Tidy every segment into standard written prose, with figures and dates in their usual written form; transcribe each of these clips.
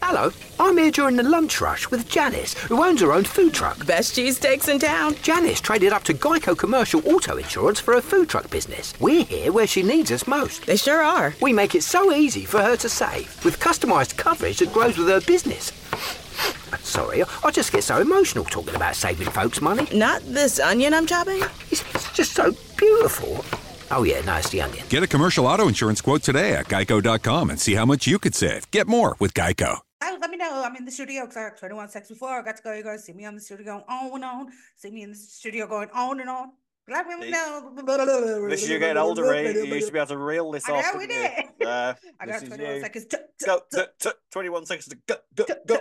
Hello, I'm here during the lunch rush with Janice, who owns her own food truck. Best cheesesteaks in town. Janice traded up to Geico Commercial Auto Insurance for her food truck business. We're here where she needs us most. They sure are. We make it so easy for her to save, with customised coverage that grows with her business. Sorry, I just get so emotional talking about saving folks money. Not this onion I'm chopping? It's just so beautiful. Oh yeah, no, it's the onion. Get a commercial auto insurance quote today at geico.com and see how much you could save. Get more with Geico. Let me know. I'm in the studio because I got 21 seconds before. I got to go. You guys see me on the studio going on and on. See me in the studio going on and on. Let me know. This is you getting older, Ray. You used to be able to reel this off. I know we did. I got 21 seconds. Go. 21 seconds to go.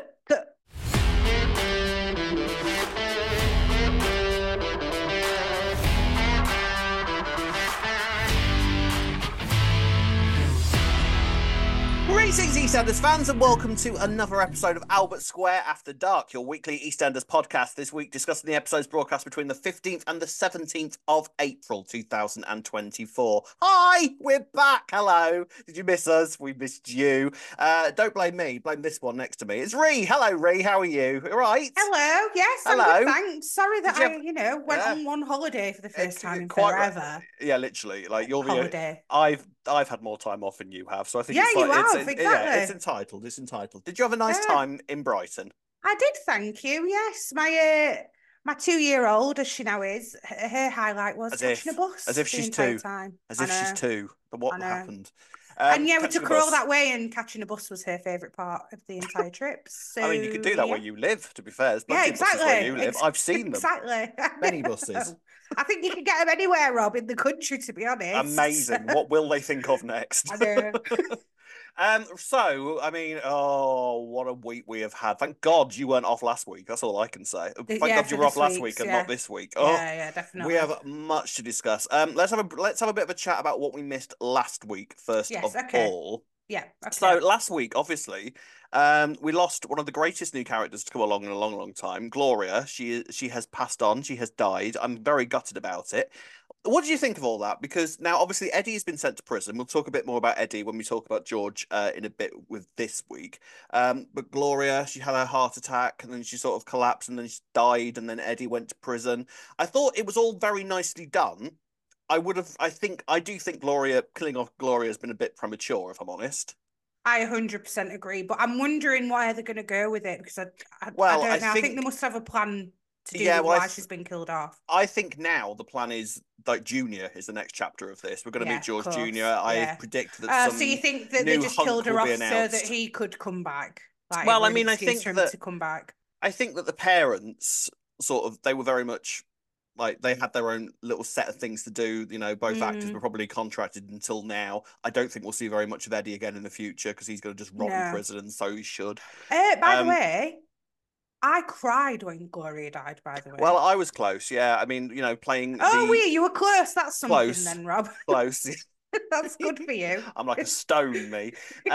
Greetings, EastEnders fans, and welcome to another episode of Albert Square After Dark, your weekly EastEnders podcast. This week, discussing the episodes broadcast between the 15th and the 17th of April 2024. Hi, we're back. Hello. Did you miss us? We missed you. Don't blame me. Blame this one next to me. It's Ree. Hello, Ree. How are you? All right? Hello. Yes, I'm Hello. good, thanks. Sorry that I went on one holiday for the first time in forever. Yeah, literally. Like you're holiday. I've had more time off than you have, so I think you have, exactly. Yeah, it's entitled. It's entitled. Did you have a nice time in Brighton? I did, thank you. Yes, my 2-year-old, as she now is, her highlight was catching a bus. As if she's two. As if she's two. What happened? And yeah, we took her all that way, and catching a bus was her favourite part of the entire trip. So, I mean, you could do that where you live, to be fair. There's plenty of buses where you live. I've seen them. Exactly. Many buses. I think you can get them anywhere, Rob, in the country, to be honest. Amazing. What will they think of next? I know. So, I mean, what a week we have had. Thank God you weren't off last week. That's all I can say. Thank God you were off last week and not this week. Yeah, definitely. We have much to discuss. Let's have a bit of a chat about what we missed last week, first of all. Yeah. Okay. So last week, obviously, we lost one of the greatest new characters to come along in a long, long time. Gloria, she has passed on. She has died. I'm very gutted about it. What do you think of all that? Because now, obviously, Eddie has been sent to prison. We'll talk a bit more about Eddie when we talk about George in a bit with this week. But Gloria, she had a heart attack and then she sort of collapsed and then she died and then Eddie went to prison. I thought it was all very nicely done. I do think killing off Gloria has been a bit premature, if I'm honest. I 100% agree, but I'm wondering why they're going to go with it because I don't know. I think they must have a plan to do with why she's been killed off. I think now the plan is that Junior is the next chapter of this. We're going to meet George Junior. I predict that. So you think that they just killed her off so that he could come back? Like, well, I mean, I think that to come back. I think that the parents they were very much. Like, they had their own little set of things to do. You know, both actors were probably contracted until now. I don't think we'll see very much of Eddie again in the future because he's going to just rot in prison, and so he should. By the way, I cried when Gloria died, by the way. Well, I was close, yeah. I mean, playing you were close. That's something then, Rob. Close. That's good for you. I'm like a stone, me.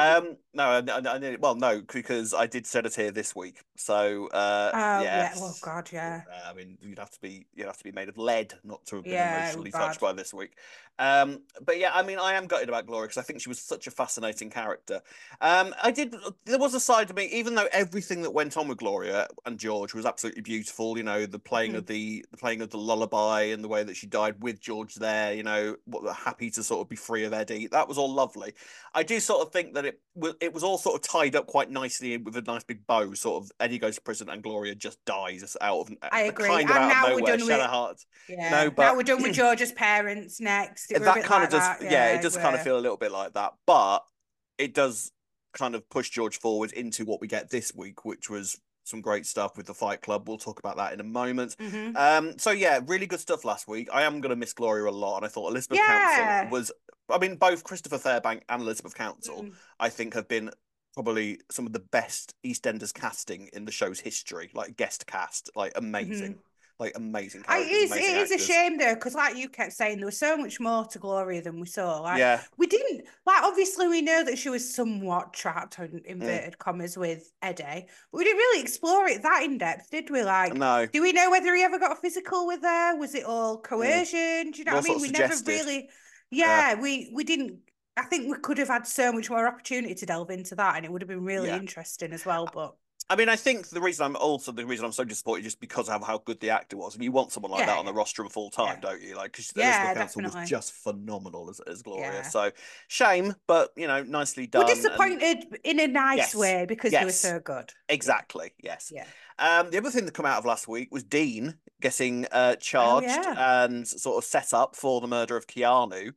No, because I did shed a tear this week. So, yeah. Oh God, yeah. I mean, you'd have to be made of lead not to have been emotionally touched by this week. But yeah, I mean, I am gutted about Gloria because I think she was such a fascinating character. There was a side to me, even though everything that went on with Gloria and George was absolutely beautiful. You know, the playing of the lullaby and the way that she died with George there. You know, happy to sort of be free of Eddie. That was all lovely. I do sort of think that it was all sort of tied up quite nicely with a nice big bow. Sort of Eddie goes to prison and Gloria just dies out of. I agree. Kind of and out now of nowhere. we're done with. Heart. Yeah. No, but now we're done with George's parents next. That kind of does. It does kind of feel a little bit like that, but it does kind of push George forward into what we get this week, which was some great stuff with the Fight Club. We'll talk about that in a moment. So yeah, really good stuff last week. I am going to miss Gloria a lot, and I thought Elizabeth Council was. I mean, both Christopher Fairbank and Elizabeth Council, I think, have been probably some of the best EastEnders casting in the show's history. Like guest cast, like amazing. Like amazing characters. It is a shame though, because like you kept saying, there was so much more to Gloria than we saw. Like we didn't obviously we know that she was somewhat trapped in inverted commas with Eddie, but we didn't really explore it that in depth, did we? Like, no. Do we know whether he ever got a physical with her? Was it all coercion? Do you know what I mean? We never really we didn't I think we could have had so much more opportunity to delve into that, and it would have been really interesting as well. But I mean, I think the reason I'm so disappointed just because of how good the actor was, and you want someone like that on the roster full time, don't you? Like, because Elizabeth Council was just phenomenal as Gloria. Yeah. So shame, but nicely done. We're disappointed in a nice way because they were so good. Exactly. Yes. Yeah. The other thing that came out of last week was Dean getting charged and sort of set up for the murder of Keanu.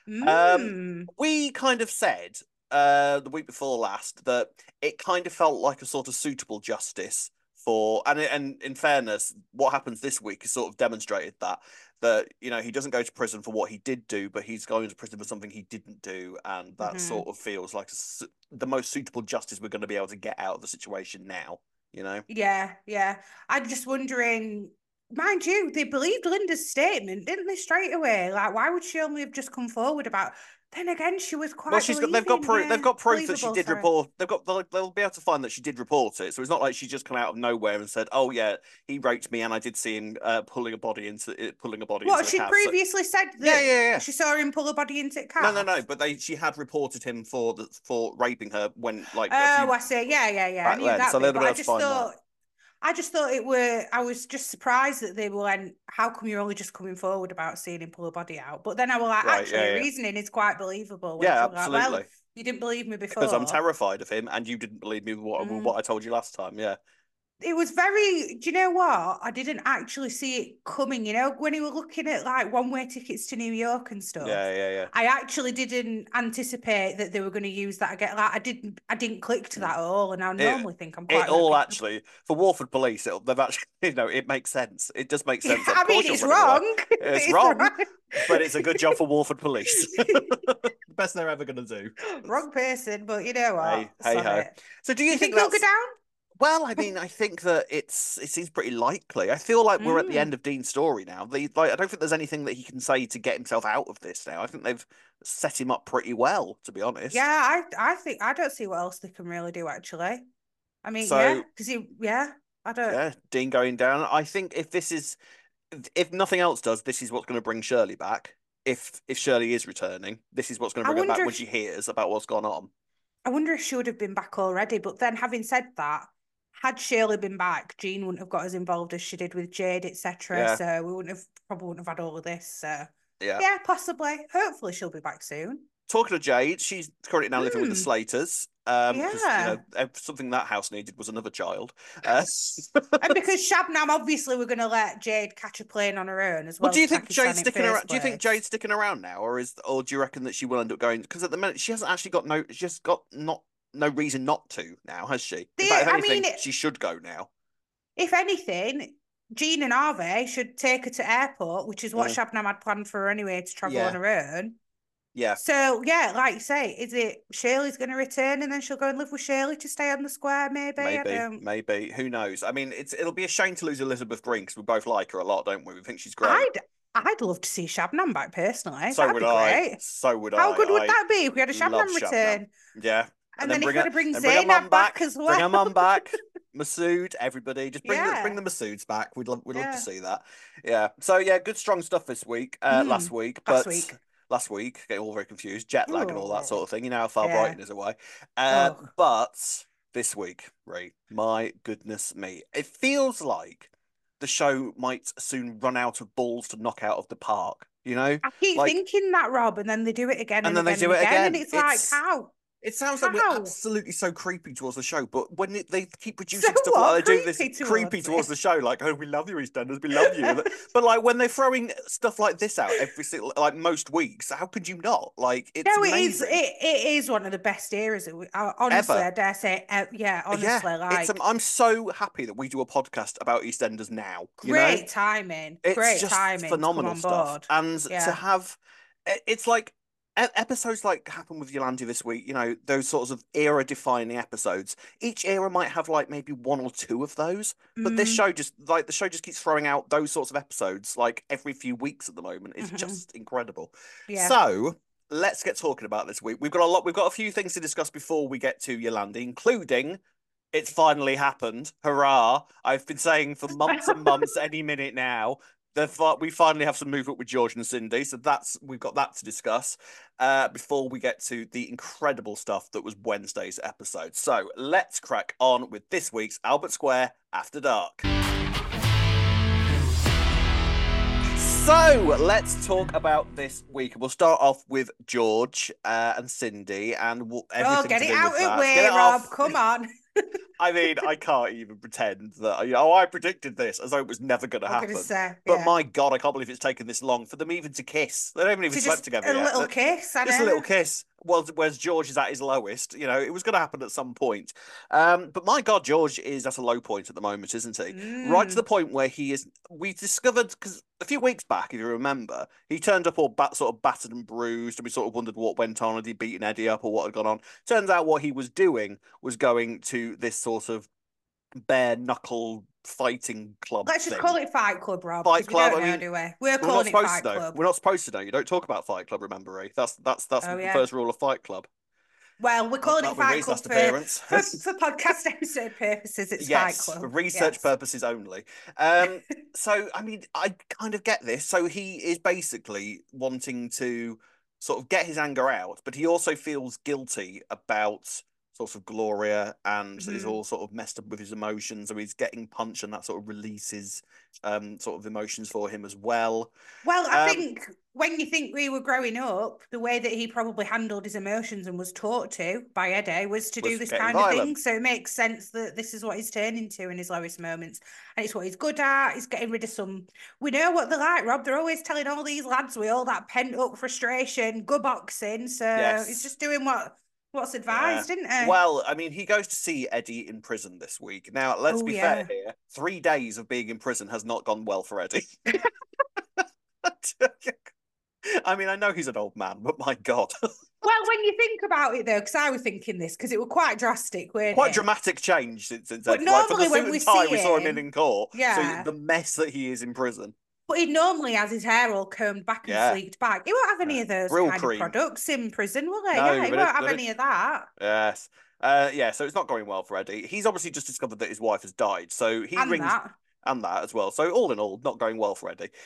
We kind of said the week before last that it kind of felt like a sort of suitable justice for, and in fairness, what happens this week has sort of demonstrated that he doesn't go to prison for what he did do, but he's going to prison for something he didn't do, and that sort of feels like the most suitable justice we're going to be able to get out of the situation now. Yeah. I'm just wondering. Mind you, they believed Linda's statement, didn't they, straight away? Like, why would she only have just come forward about? Then again, she was quite. Well, they've got proof. They've got proof that she did report. They'll be able to find that she did report it. So it's not like she just come out of nowhere and said, "Oh yeah, he raped me, and I did see him pulling a body into What she previously said that she saw him pull a body into a cab. No. But she had reported him for raping her when I see. Yeah. I knew that. So they'll be able to find that. I just thought I was just surprised that they were like, how come you're only just coming forward about seeing him pull a body out? But then I was like, reasoning is quite believable. Yeah, absolutely. Like, well, you didn't believe me before. Because I'm terrified of him and you didn't believe me with what I told you last time, yeah. It was very, do you know what? I didn't actually see it coming, when you were looking at like one-way tickets to New York and stuff. Yeah. I actually didn't anticipate that they were going to use that again. Like I didn't click to that at all, and I normally think I'm quite. It all actually for Warford Police, they've actually, it makes sense. It does make sense. I mean, it's wrong. It's wrong, but it's a good job for Warford Police. The best they're ever going to do. Wrong person, but you know what? Hey ho. So do you think they'll go down? Well, I mean, I think that it seems pretty likely. I feel like we're at the end of Dean's story now. I don't think there's anything that he can say to get himself out of this now. I think they've set him up pretty well, to be honest. Yeah, I think I don't see what else they can really do, actually. I mean, because I don't. Yeah, Dean going down. I think if nothing else does, this is what's going to bring Shirley back. If Shirley is returning, this is what's going to bring her back when she hears about what's gone on. I wonder if she would have been back already. But then, having said that, had Shirley been back, Jean wouldn't have got as involved as she did with Jade, etc. Yeah. So we probably wouldn't have had all of this. So yeah, possibly. Hopefully, she'll be back soon. Talking of Jade, she's currently now living with the Slaters. Because something that house needed was another child. And because Shabnam, obviously, we're going to let Jade catch a plane on her own as well. Well, do you think Jade's sticking around? Do you think Jade's sticking around now, or do you reckon that she will end up going? Because at the minute, she hasn't actually got no reason not to now, has she? In fact, if anything, she should go now. If anything, Jean and Harvey should take her to airport, which is what Shabnam had planned for her anyway, to travel on her own. Yeah. So, like you say, is it Shirley's going to return and then she'll go and live with Shirley to stay on the square, maybe? Maybe. Who knows? I mean, it'll be a shame to lose Elizabeth Green because we both like her a lot, don't we? We think she's great. I'd love to see Shabnam back, personally. So would I. So would I. How good would that be if we had a Shabnam return? Yeah. And then you've got to bring Zainab back as well. Bring her mum back. Masood, everybody. Just bring the Masoods back. We'd love to see that. Yeah. So, good, strong stuff this week. Last week. Last week, getting all very confused, jet lag and all that sort of thing. You know how far Brighton is away. But this week, Ray, my goodness me, it feels like the show might soon run out of balls to knock out of the park. I keep thinking that, Rob, and then they do it again, and then they do it again, and it's like, how? It sounds like we're absolutely so creepy towards the show, but when they keep producing stuff like they do this creepy towards the show, like, oh, we love you, EastEnders, we love you. But like when they're throwing stuff like this out every single, like most weeks, how could you not? Like, it's amazing. It is one of the best eras. Honestly, I dare say, honestly, I'm so happy that we do a podcast about EastEnders now. Great timing. It's just phenomenal stuff, and to have, it's like. Episodes like happened with Yolandi this week, those sorts of era-defining episodes. Each era might have like maybe one or two of those, but the show just keeps throwing out those sorts of episodes like every few weeks at the moment. It's just incredible. Yeah. So let's get talking about this week. We've got a few things to discuss before we get to Yolandi, including it's finally happened. Hurrah! I've been saying for months and months, any minute now. we finally have some movement with George and Cindy, so we've got that to discuss before we get to the incredible stuff that was Wednesday's episode. So let's crack on with this week's Albert Square After Dark. So let's talk about this week. We'll start off with George and Cindy and everything. Get to it do out with of that. way, Rob. Come on. I mean, I can't even pretend that, I predicted this as though it was never going to happen. But my God, I can't believe it's taken this long for them even to kiss. They haven't even slept together yet. A little kiss, I know. Just a little kiss. Well, whereas George is at his lowest, it was going to happen at some point. But my God, George is at a low point at the moment, isn't he? Right to the point where we discovered, because a few weeks back, if you remember, he turned up all sort of battered and bruised, and we sort of wondered what went on. Had he beaten Eddie up or what had gone on? Turns out what he was doing was going to this sort of bare knuckle fighting club. Let's just call it Fight Club, Rob. Fight Club. We don't know, do we? We're calling it Fight Club. We're not supposed to know. You don't talk about Fight Club, remember, eh? That's the first rule of Fight Club. Well, we're calling it Fight Club for podcast episode purposes. It's Fight Club. For research purposes only. So, I mean, I kind of get this. So he is basically wanting to sort of get his anger out, but he also feels guilty about sort of Gloria and is all sort of messed up with his emotions. So he's getting punched and that sort of releases sort of emotions for him as well. Well, I think when you think we were growing up, the way that he probably handled his emotions and was taught to by Eddie was to do this kind of thing. So it makes sense that this is what he's turning to in his lowest moments. And it's what he's good at. He's getting rid of some... We know what they're like, Rob. They're always telling all these lads with all that pent-up frustration, go boxing. So he's just doing what's advised, isn't it? Well, I mean, he goes to see Eddie in prison this week. Now, let's be fair here. 3 days of being in prison has not gone well for Eddie. I mean, I know he's an old man, but my God. Well, when you think about it, though, because I was thinking this, because it was quite drastic, quite dramatic change since but normally when we saw him in court. So the mess that he is in prison. But he normally has his hair all combed back and sleeked back. He won't have any of those kind of products in prison, will he? No, he won't have any of that. Yes. So it's not going well for Eddie. He's obviously just discovered that his wife has died. So he rings... And that as well. So all in all, not going well for Eddie.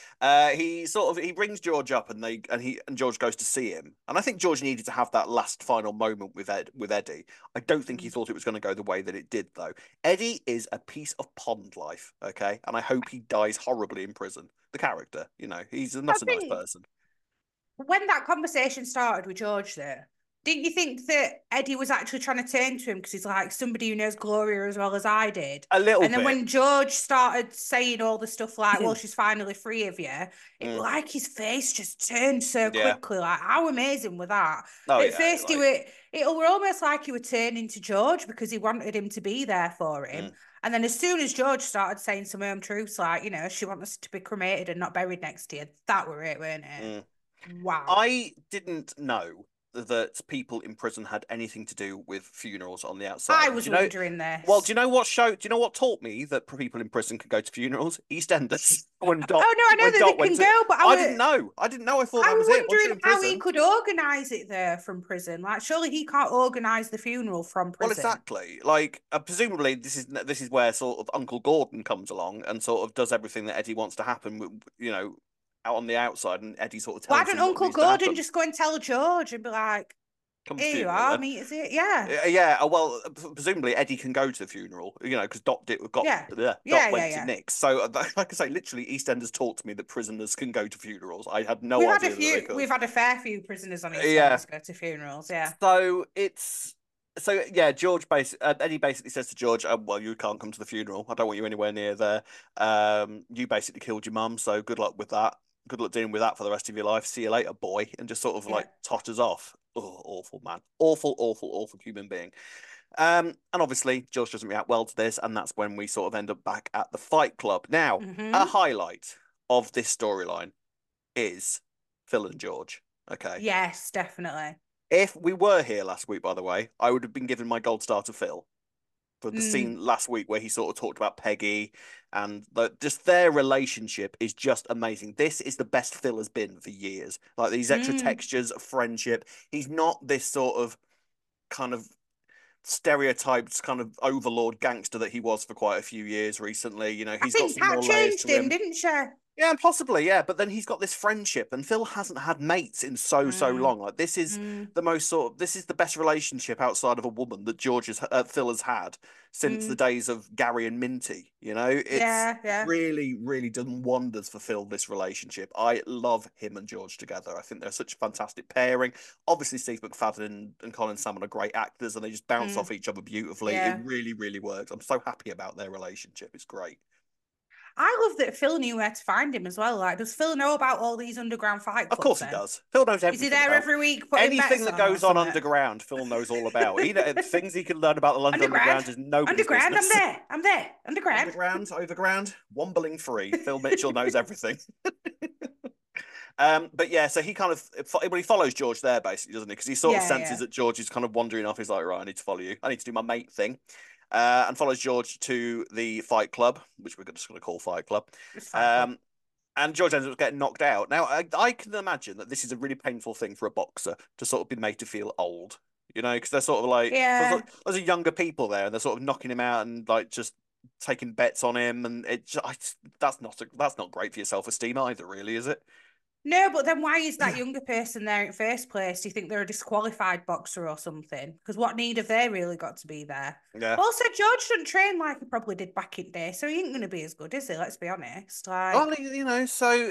He rings George up and George goes to see him. And I think George needed to have that last final moment with Eddie. I don't think he thought it was going to go the way that it did, though. Eddie is a piece of pond life, okay? And I hope he dies horribly in prison. The character, he's not a nice person. When that conversation started with George there, didn't you think that Eddie was actually trying to turn to him because he's like somebody who knows Gloria as well as I did? A little bit. And then when George started saying all the stuff like, well, she's finally free of you, like his face just turned so quickly. Like, how amazing was that? At first, it were almost like he were turning to George because he wanted him to be there for him. And then as soon as George started saying some home truths, like, she wants us to be cremated and not buried next to you, that were it, weren't it? Wow. I didn't know that people in prison had anything to do with funerals on the outside. I was wondering this. Well, do you know what taught me that people in prison can go to funerals? EastEnders. I know that they can go, but I didn't know. I thought that was it. I was wondering how he could organise it there from prison. Like, surely he can't organise the funeral from prison. Well, exactly. Like, presumably this is where sort of Uncle Gordon comes along and sort of does everything that Eddie wants to happen. Out on the outside, and Eddie sort of tells him. Why don't Uncle Gordon just go and tell George and be like, here you are, meet us here? Yeah. Well, presumably Eddie can go to the funeral, because Dot went to Nick's. So, like I say, literally EastEnders taught to me that prisoners can go to funerals. I had no idea. We've had a fair few prisoners on EastEnders go to funerals, So George Eddie basically says to George, well, you can't come to the funeral. I don't want you anywhere near there. You basically killed your mum, so good luck with that. Good luck dealing with that for the rest of your life. See you later, boy. And just sort of totters off. Oh, awful man. Awful human being. And obviously, George doesn't react well to this, and that's when we sort of end up back at the Fight Club. Now, a highlight of this storyline is Phil and George. Okay. Yes, definitely. If we were here last week, by the way, I would have been given my gold star to Phil for the scene last week where he sort of talked about Peggy, and just their relationship is just amazing. This is the best Phil has been for years. Like, these extra textures of friendship. He's not this sort of kind of stereotyped kind of overlord gangster that he was for quite a few years recently. He's got some more layers to him. Didn't she? Yeah, and possibly, yeah. But then he's got this friendship, and Phil hasn't had mates in so long. Like this is the most this is the best relationship outside of a woman that Phil has had since the days of Gary and Minty. You know, it's really, really done wonders for Phil, this relationship. I love him and George together. I think they're such a fantastic pairing. Obviously, Steve McFadden and Colin Salmon are great actors, and they just bounce off each other beautifully. Yeah. It really, really works. I'm so happy about their relationship. It's great. I love that Phil knew where to find him as well. Like, does Phil know about all these underground fight clubs? Of course he does. Phil knows everything. Is he there every week? Anything that goes on underground, Phil knows all about. Things he can learn about the London Underground is nobody's business. I'm there. Underground. Overground, wombling free. Phil Mitchell knows everything. But yeah, so he kind of he follows George there basically, doesn't he? Because he sort of senses that George is kind of wandering off. He's like, right, I need to follow you. I need to do my mate thing. And follows George to the Fight Club, which we're just going to call Fight Club. And George ends up getting knocked out. Now, I can imagine that this is a really painful thing for a boxer to sort of be made to feel old, you know, because they're sort of like, there's younger people there, and they're sort of knocking him out and like just taking bets on him, and that's not great for your self-esteem either, really, is it? No, but then why is that younger person there in first place? Do you think they're a disqualified boxer or something? Because what need have they really got to be there? Yeah. Also, George doesn't train like he probably did back in the day, so he ain't going to be as good, is he? Let's be honest. Like... Well, you know,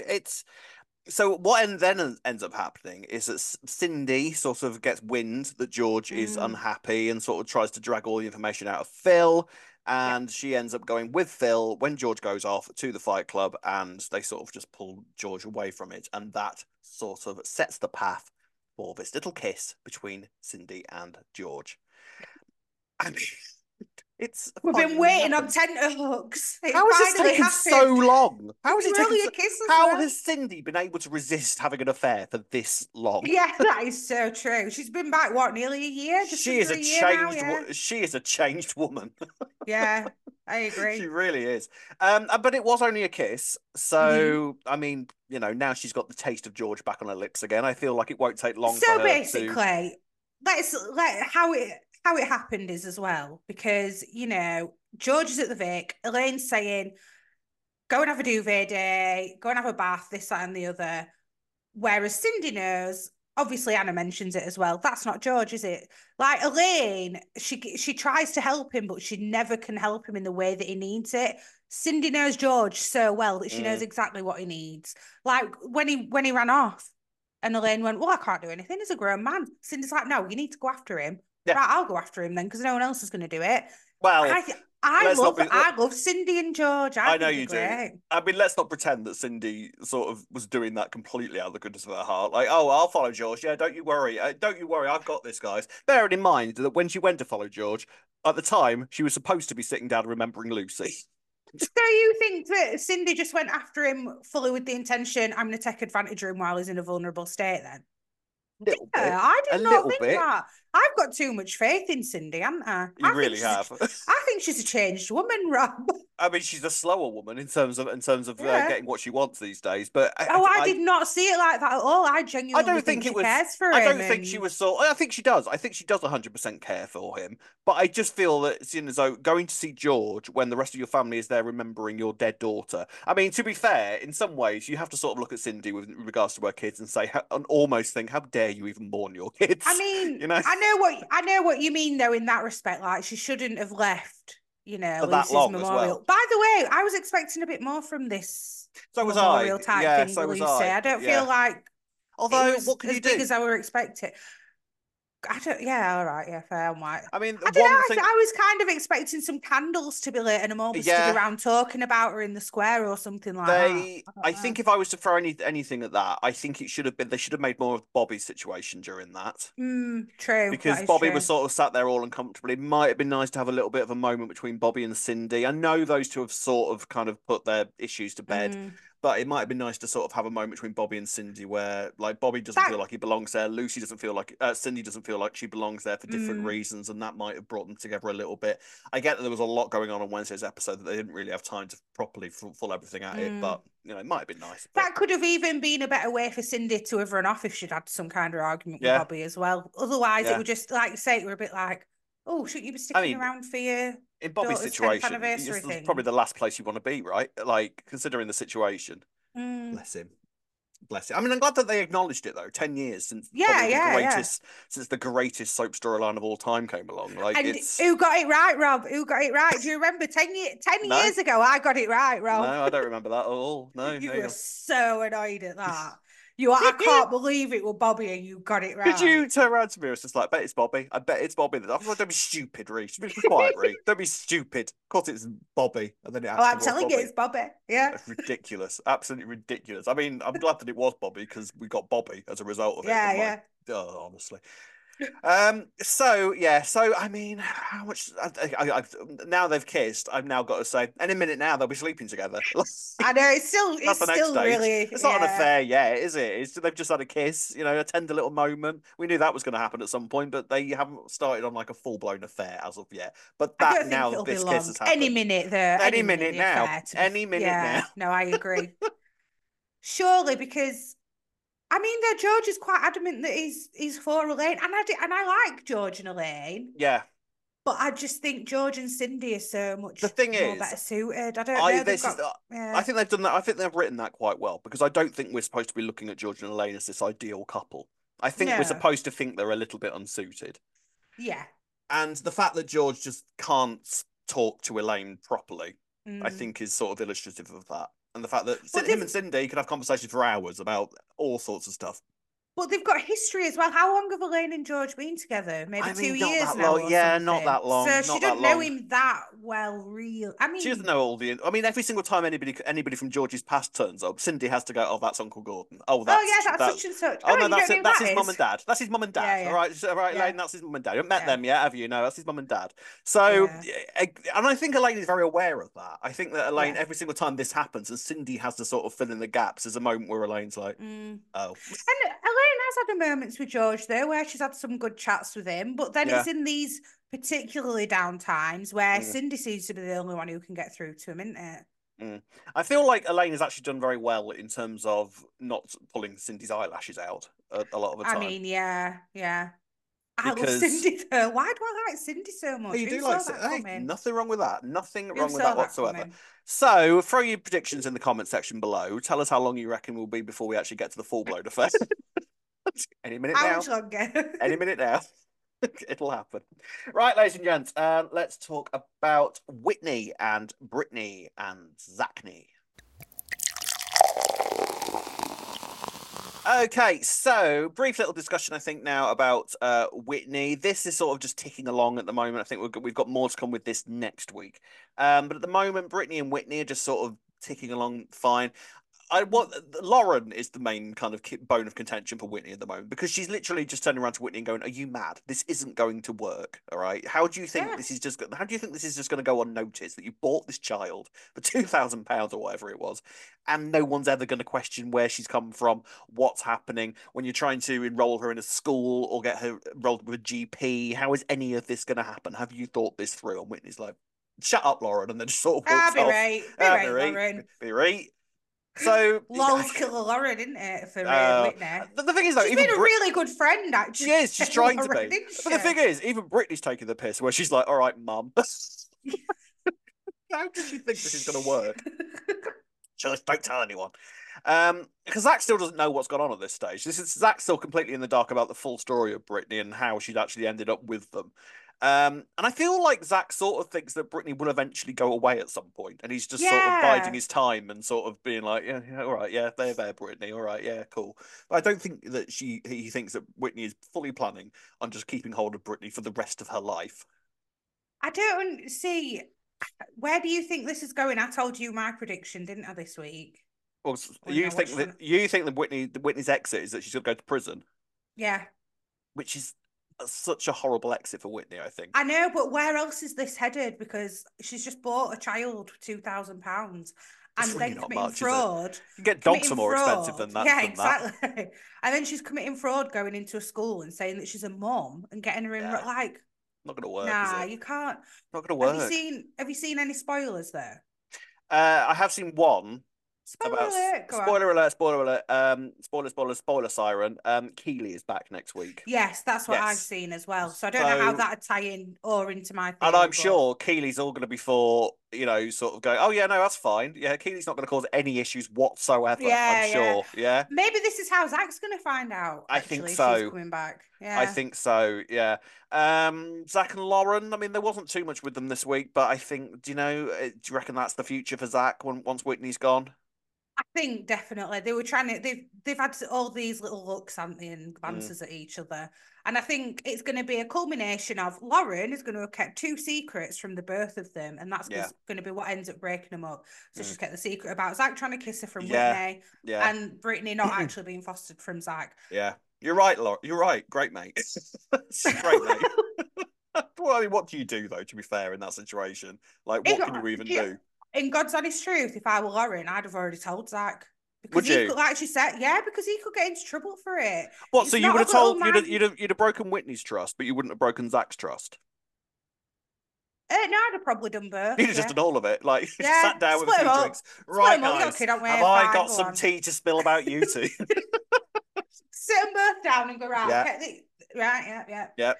so what then ends up happening is that Cindy sort of gets wind that George is unhappy and sort of tries to drag all the information out of Phil. And she ends up going with Phil when George goes off to the Fight Club, and they sort of just pull George away from it. And that sort of sets the path for this little kiss between Cindy and George. I mean, we've been waiting on tenterhooks. How has this taken so long? How has has Cindy been able to resist having an affair for this long? Yeah, that is so true. She's been back nearly a year. She is a changed woman. Yeah, I agree. She really is. But it was only a kiss, so I mean, you know, now she's got the taste of George back on her lips again. I feel like it won't take long. So basically, how it happened is as well, because, you know, George is at the Vic, Elaine's saying, go and have a duvet day, go and have a bath, this, that, and the other. Whereas Cindy knows, obviously Anna mentions it as well, that's not George, is it? Like, Elaine, she tries to help him, but she never can help him in the way that he needs it. Cindy knows George so well that she knows exactly what he needs. Like, when he ran off, and Elaine went, well, I can't do anything, he's a grown man. Cindy's like, no, you need to go after him. Yeah. Right, I'll go after him then, because no one else is going to do it. Well, I love Cindy and George. I know you do. I mean, let's not pretend that Cindy sort of was doing that completely out of the goodness of her heart. Like, oh, I'll follow George. Yeah, don't you worry. Don't you worry. I've got this, guys. Bearing in mind that when she went to follow George, at the time, she was supposed to be sitting down and remembering Lucy. So you think that Cindy just went after him fully with the intention, I'm going to take advantage of him while he's in a vulnerable state then? I did not think that. I've got too much faith in Cindy, haven't I? You really have. I think she's a changed woman, Rob. I mean, she's a slower woman in terms of getting what she wants these days. But I did not see it like that at all. I genuinely think she cares for him. I don't think she was I think she does. I think she does 100% care for him. But I just feel that it's as though going to see George when the rest of your family is there remembering your dead daughter. I mean, to be fair, in some ways, you have to sort of look at Cindy with regards to her kids and say, and almost think, how dare you even mourn your kids? I mean, you know? I know what you mean though in that respect. Like, she shouldn't have left, you know, Lucy's memorial. Well. By the way, I was expecting a bit more from this. So was memorial type yeah, thing so was Lucy. I don't feel like, although what can you do? Big as I were expecting. Yeah, all right, yeah, fair and white. I mean, I was kind of expecting some candles to be lit and I'm all stood around talking about her in the square or something like that. I think if I was to throw anything at that, I think it should have been, they should have made more of Bobby's situation during that. True. Because Bobby was sort of sat there all uncomfortable. It might have been nice to have a little bit of a moment between Bobby and Cindy. I know those two have sort of kind of put their issues to bed. But it might have been nice to sort of have a moment between Bobby and Cindy where, like, Bobby doesn't feel like he belongs there. Lucy doesn't feel like... Cindy doesn't feel like she belongs there for different reasons, and that might have brought them together a little bit. I get that there was a lot going on Wednesday's episode that they didn't really have time to properly full everything at it, but, you know, it might have been nice. That could have even been a better way for Cindy to have run off if she'd had some kind of argument with Bobby as well. Otherwise, it would just, like you say, it were a bit like, oh, shouldn't you be sticking around for your... In Bobby's situation, it's probably the last place you want to be, right? Like, considering the situation. Bless him. Bless it. I mean, I'm glad that they acknowledged it though. 10 years since the greatest soap storyline of all time came along. Like, and who got it right, Rob? Who got it right? Do you remember 10 years ago? I got it right, Rob. No, I don't remember that at all. No, you were so annoyed at that. I can't believe it was Bobby and you got it right. Could you turn around to me? It's just like, I bet it's Bobby. I bet it's Bobby. I was like, don't be stupid, Reece. Be quiet, Reece. Don't be stupid. Of course it's Bobby. And then I'm telling you, it's Bobby. Yeah. It's ridiculous. Absolutely ridiculous. I mean, I'm glad that it was Bobby because we got Bobby as a result of it. Yeah. Honestly. So I mean, how much now they've kissed, I've now got to say any minute now they'll be sleeping together. I know it's still really, it's not an affair yet, is it? They've just had a kiss, a tender little moment. We knew that was going to happen at some point, but they haven't started on like a full-blown affair as of yet. But that now this kiss has happened. Any minute now. No, I agree. Surely, because I mean, George is quite adamant that he's for Elaine, and I like George and Elaine. Yeah, but I just think George and Cindy are so much better suited. I don't know. I think they've done that. I think they've written that quite well because I don't think we're supposed to be looking at George and Elaine as this ideal couple. I think we're supposed to think they're a little bit unsuited. Yeah, and the fact that George just can't talk to Elaine properly, I think, is sort of illustrative of that. And the fact that him and Cindy could have conversations for hours about all sorts of stuff. But they've got history as well. How long have Elaine and George been together? Maybe 2 years now. Not that long. So she doesn't know him that well, really. I mean, she doesn't know all the. I mean, every single time anybody from George's past turns up, Cindy has to go, "Oh, that's Uncle Gordon. Oh, that's such and such. Oh no, that's it. That's his mum and dad. That's his mum and dad. Yeah. All right, Elaine. That's his mum and dad. You haven't met them yet, have you? No, that's his mum and dad. So, and I think Elaine is very aware of that. I think that Elaine, every single time this happens, and Cindy has to sort of fill in the gaps. There's a moment where Elaine's like, "Oh." And Elaine has had a moment with George though, where she's had some good chats with him, but then it's in these particularly down times where Cindy seems to be the only one who can get through to him, isn't it? I feel like Elaine has actually done very well in terms of not pulling Cindy's eyelashes out a lot of the time. I mean, yeah. I love Cindy though. Why do I like Cindy so much? You do like Cindy. Hey, nothing wrong with that. Nothing wrong with that whatsoever. So, throw your predictions in the comment section below. Tell us how long you reckon will be before we actually get to the full-blown affair. Any minute now. Any minute now. It'll happen. Right, ladies and gents, let's talk about Whitney and Brittany and Zachney. Okay, so brief little discussion, I think, now about Whitney. This is sort of just ticking along at the moment. I think we've got more to come with this next week. But at the moment, Brittany and Whitney are just sort of ticking along fine. Lauren is the main kind of bone of contention for Whitney at the moment because she's literally just turning around to Whitney and going, "Are you mad? This isn't going to work. All right? How do you think this is just? How do you think this is just going to go unnoticed? That you bought this child for £2,000 or whatever it was, and no one's ever going to question where she's come from, what's happening when you're trying to enroll her in a school or get her enrolled with a GP? How is any of this going to happen? Have you thought this through?" And Whitney's like, "Shut up, Lauren," and then just sort of walks off. Lauren. Be right. So Lol's killer Lauren, isn't it? For Whitney. The thing is, though, she's been a really good friend, actually. She is. She's trying to be. But the thing is, even Brittany's taking the piss, where she's like, "All right, Mum." How does she think this is going to work? Just don't tell anyone. Because Zach still doesn't know what's gone on at this stage. Zach's still completely in the dark about the full story of Brittany and how she'd actually ended up with them. And I feel like Zach sort of thinks that Brittany will eventually go away at some point, and he's just sort of biding his time and sort of being like, "Yeah, all right, yeah, there, Brittany, all right, yeah, cool." But I don't think that he thinks that Whitney is fully planning on just keeping hold of Brittany for the rest of her life. I don't see. Where do you think this is going? I told you my prediction, didn't I, this week? Well, you think that Whitney's exit is that she's going to go to prison? Yeah. Which is such a horrible exit for Whitney, I think. I know, but where else is this headed? Because she's just bought a child for £2,000 and then committing fraud. You can get dogs for more expensive than that. Yeah, exactly. And then she's committing fraud going into a school and saying that she's a mom and getting her in like. Not going to work. Nah, you can't. Not going to work. Have you seen any spoilers there? I have seen one. Spoiler alert! Spoiler siren. Keeley is back next week. Yes, that's what I've seen as well. So I don't know how that'd tie in or into my theory. And I'm sure Keeley's all going to be for sort of going, oh yeah, no, that's fine. Yeah, Keely's not going to cause any issues whatsoever. Yeah, I'm sure. Yeah. Maybe this is how Zach's going to find out. I think so. She's coming back. Yeah. I think so. Yeah. Zach and Lauren. I mean, there wasn't too much with them this week, but I think, do you reckon that's the future for Zach once Whitney's gone? I think definitely they were trying to. They've had all these little looks, haven't they, and glances at each other, and I think it's going to be a culmination of Lauren is going to have kept 2 secrets from the birth of them, and that's going to be what ends up breaking them up. So she's kept the secret about Zach trying to kiss her from Whitney, and Brittany not actually being fostered from Zach. Yeah, you're right, Lauren. You're right. Great mate. Great mate. Well, I mean, what do you do though? To be fair, in that situation, like, what can you even do? In God's honest truth, if I were Lauren, I'd have already told Zach. Because would you? Could, like she said, because he could get into trouble for it. What? So you would have told you'd have broken Whitney's trust, but you wouldn't have broken Zach's trust. No, I'd have probably done both. You'd have just done all of it, like sat down with a few drinks. Right, guys, okay, have I got some tea to spill about you two? Sit them both down and go right. Yeah.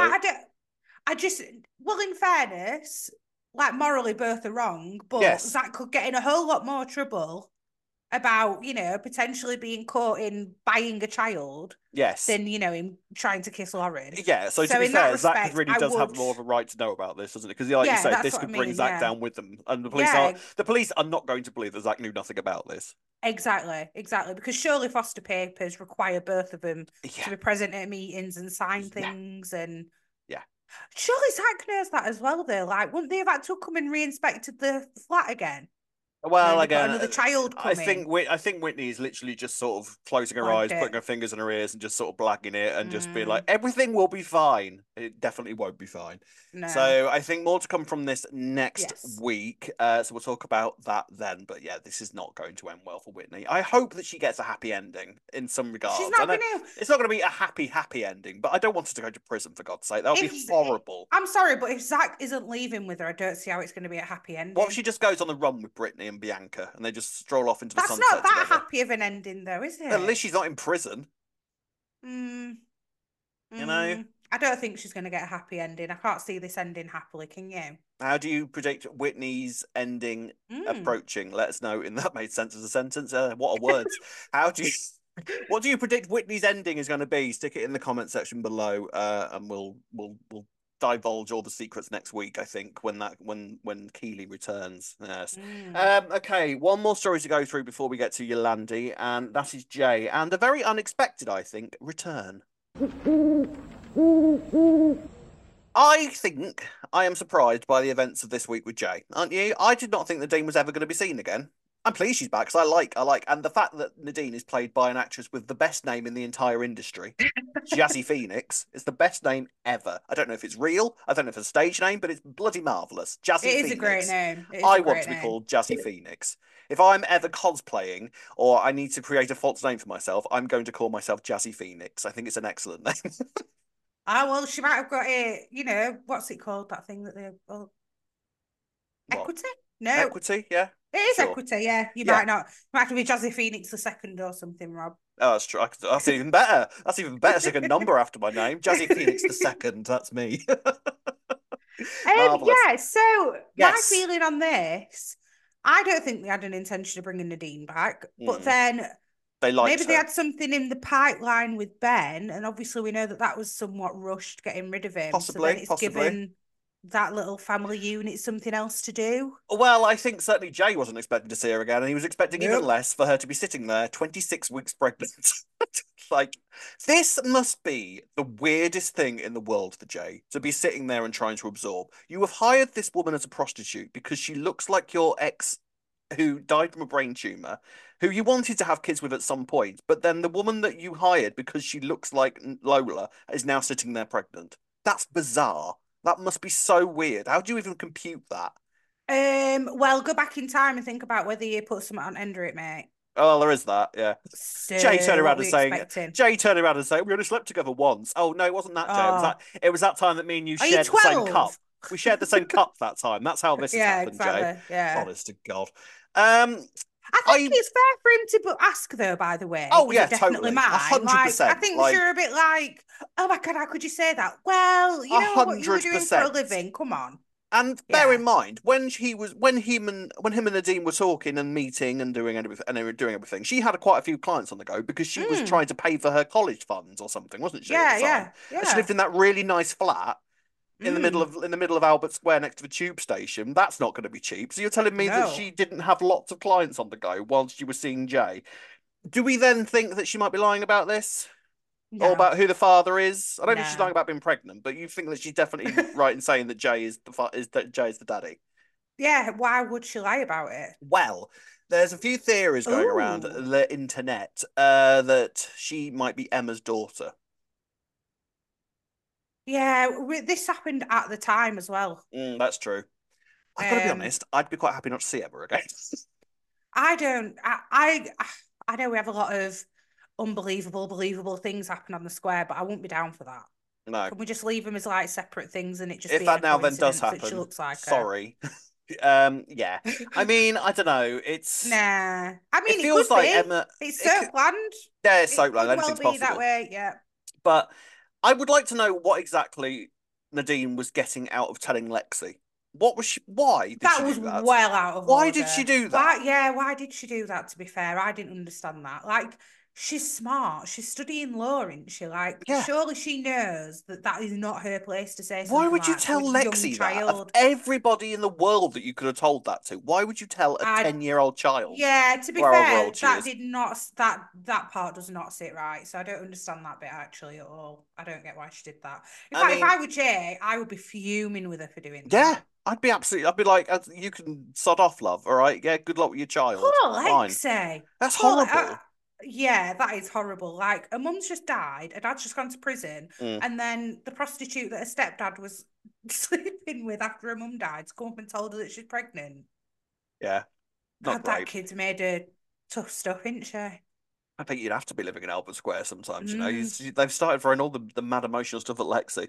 Well, in fairness, like, morally both are wrong, but Zach could get in a whole lot more trouble about, potentially being caught in buying a child than, him trying to kiss Lauren. Yeah, so to be fair, Zach really does have more of a right to know about this, doesn't it? Because like you said, this could bring Zach down with them. And the police are not going to believe that Zach knew nothing about this. Exactly. Because surely foster papers require both of them to be present at meetings and sign things and... Surely Zach knows that as well, though. Like, wouldn't they have had to come and re-inspected the flat again? Well, again, another child coming. I think Whitney is literally just sort of closing her eyes, putting her fingers in her ears, and just sort of blagging it, and just being like, everything will be fine. It definitely won't be fine. No. So I think more to come from this next week. So we'll talk about that then. But yeah, this is not going to end well for Whitney. I hope that she gets a happy ending in some regards. She's not It's not going to be a happy ending, but I don't want her to go to prison, for God's sake. That would be horrible. I'm sorry, but if Zach isn't leaving with her, I don't see how it's going to be a happy ending. What if she just goes on the run with Brittany and Bianca and they just stroll off into the sunset together? That's not that happy of an ending, though, is it? At least she's not in prison. I don't think she's going to get a happy ending. I can't see this ending happily, can you? How do you predict Whitney's ending approaching? Let us know. And that made sense as a sentence. What are words? What do you predict Whitney's ending is going to be? Stick it in the comment section below, and we'll divulge all the secrets next week. I think when Keely returns. Yes. Okay. One more story to go through before we get to Yolandi, and that is Jay, and a very unexpected, I think, return. I think I am surprised by the events of this week with Jay, aren't you? I did not think Nadine was ever going to be seen again. I'm pleased she's back because I like, and the fact that Nadine is played by an actress with the best name in the entire industry, Jazzy Phoenix, is the best name ever. I don't know if it's real, I don't know if it's a stage name, but it's bloody marvellous. Jazzy Phoenix. It is a great name. I want to be called Jazzy Phoenix. If I'm ever cosplaying or I need to create a false name for myself, I'm going to call myself Jazzy Phoenix. I think it's an excellent name. Well, she might have got what's it called? That thing that they Equity? No. Equity, yeah. It is Equity, yeah. You might not. You might have to be Jazzy Phoenix the second or something, Rob. Oh, that's true. That's even better. That's even better. Second number after my name. Jazzy Phoenix the second. That's me. So my feeling on this, I don't think they had an intention of bringing Nadine back, but then maybe they had something in the pipeline with Ben, and obviously we know that was somewhat rushed getting rid of him. Possibly. Given that little family unit something else to do. Well, I think certainly Jay wasn't expecting to see her again, and he was expecting even less for her to be sitting there 26 weeks pregnant. Like, this must be the weirdest thing in the world for Jay, to be sitting there and trying to absorb. You have hired this woman as a prostitute because she looks like your ex who died from a brain tumour, who you wanted to have kids with at some point, but then the woman that you hired because she looks like Lola is now sitting there pregnant. That's bizarre. That must be so weird. How do you even compute that? Well, go back in time and think about whether you put something on Ender it, mate. Oh, there is that, yeah. So Jay turned around and saying, we only slept together once. Oh, no, it wasn't that, Jay. It was that time that me and you shared the same cup. We shared the same cup that time. That's how this has happened, exactly. Jay. Yeah. Honest to God. I think it's fair for him to ask, though, by the way. Oh, yeah, definitely totally. 100%. I think you're a bit like, oh my God, how could you say that? Well, you know 100%. What you were doing for a living. Come on. And bear in mind, when him and Nadine were talking and meeting and doing everything, she had quite a few clients on the go because she was trying to pay for her college funds or something, wasn't she? At the time? Yeah. And she lived in that really nice flat in the middle of Albert Square next to the tube station. That's not going to be cheap. So you're telling me that she didn't have lots of clients on the go whilst she was seeing Jay. Do we then think that she might be lying about this? No. Or about who the father is? I don't think she's lying about being pregnant, but you think that she's definitely right in saying that Jay is the daddy. Yeah, why would she lie about it? Well, there's a few theories going around the internet that she might be Emma's daughter. Yeah, this happened at the time as well. That's true. I've got to be honest, I'd be quite happy not to see Emma again. I don't. I know we have a lot of believable things happen on the square, but I won't be down for that. No. Can we just leave them as like separate things and it just if be that now then does happen? She looks like sorry. Yeah. I mean, I don't know. It's nah. I mean, it feels like Emma. It's so planned. Yeah, it's so planned. Anything's possible. That way, yeah. But I would like to know what exactly Nadine was getting out of telling Lexi. What was she? Why did she do that? Well out of Why order. did she do that? Why did she do that? To be fair, I didn't understand that. Like, she's smart. She's studying law, isn't she? Like, surely she knows that is not her place to say something. Why would you tell Lexi that? Of everybody in the world that you could have told that to, why would you tell a 10-year-old child? Yeah, to be fair, that part does not sit right. So I don't understand that bit actually at all. I don't get why she did that. In fact, if I were Jay, I would be fuming with her for doing that. Yeah. I'd be like, you can sod off, love, all right? Yeah, good luck with your child. Poor Lexi. That's horrible. Yeah, that is horrible. Like, her mum's just died, her dad's just gone to prison, and then the prostitute that her stepdad was sleeping with after her mum died's come up and told her that she's pregnant. Yeah. Not great. That kid's made her tough stuff, isn't she? I think you'd have to be living in Albert Square sometimes, you know. They've started throwing all the mad emotional stuff at Lexi.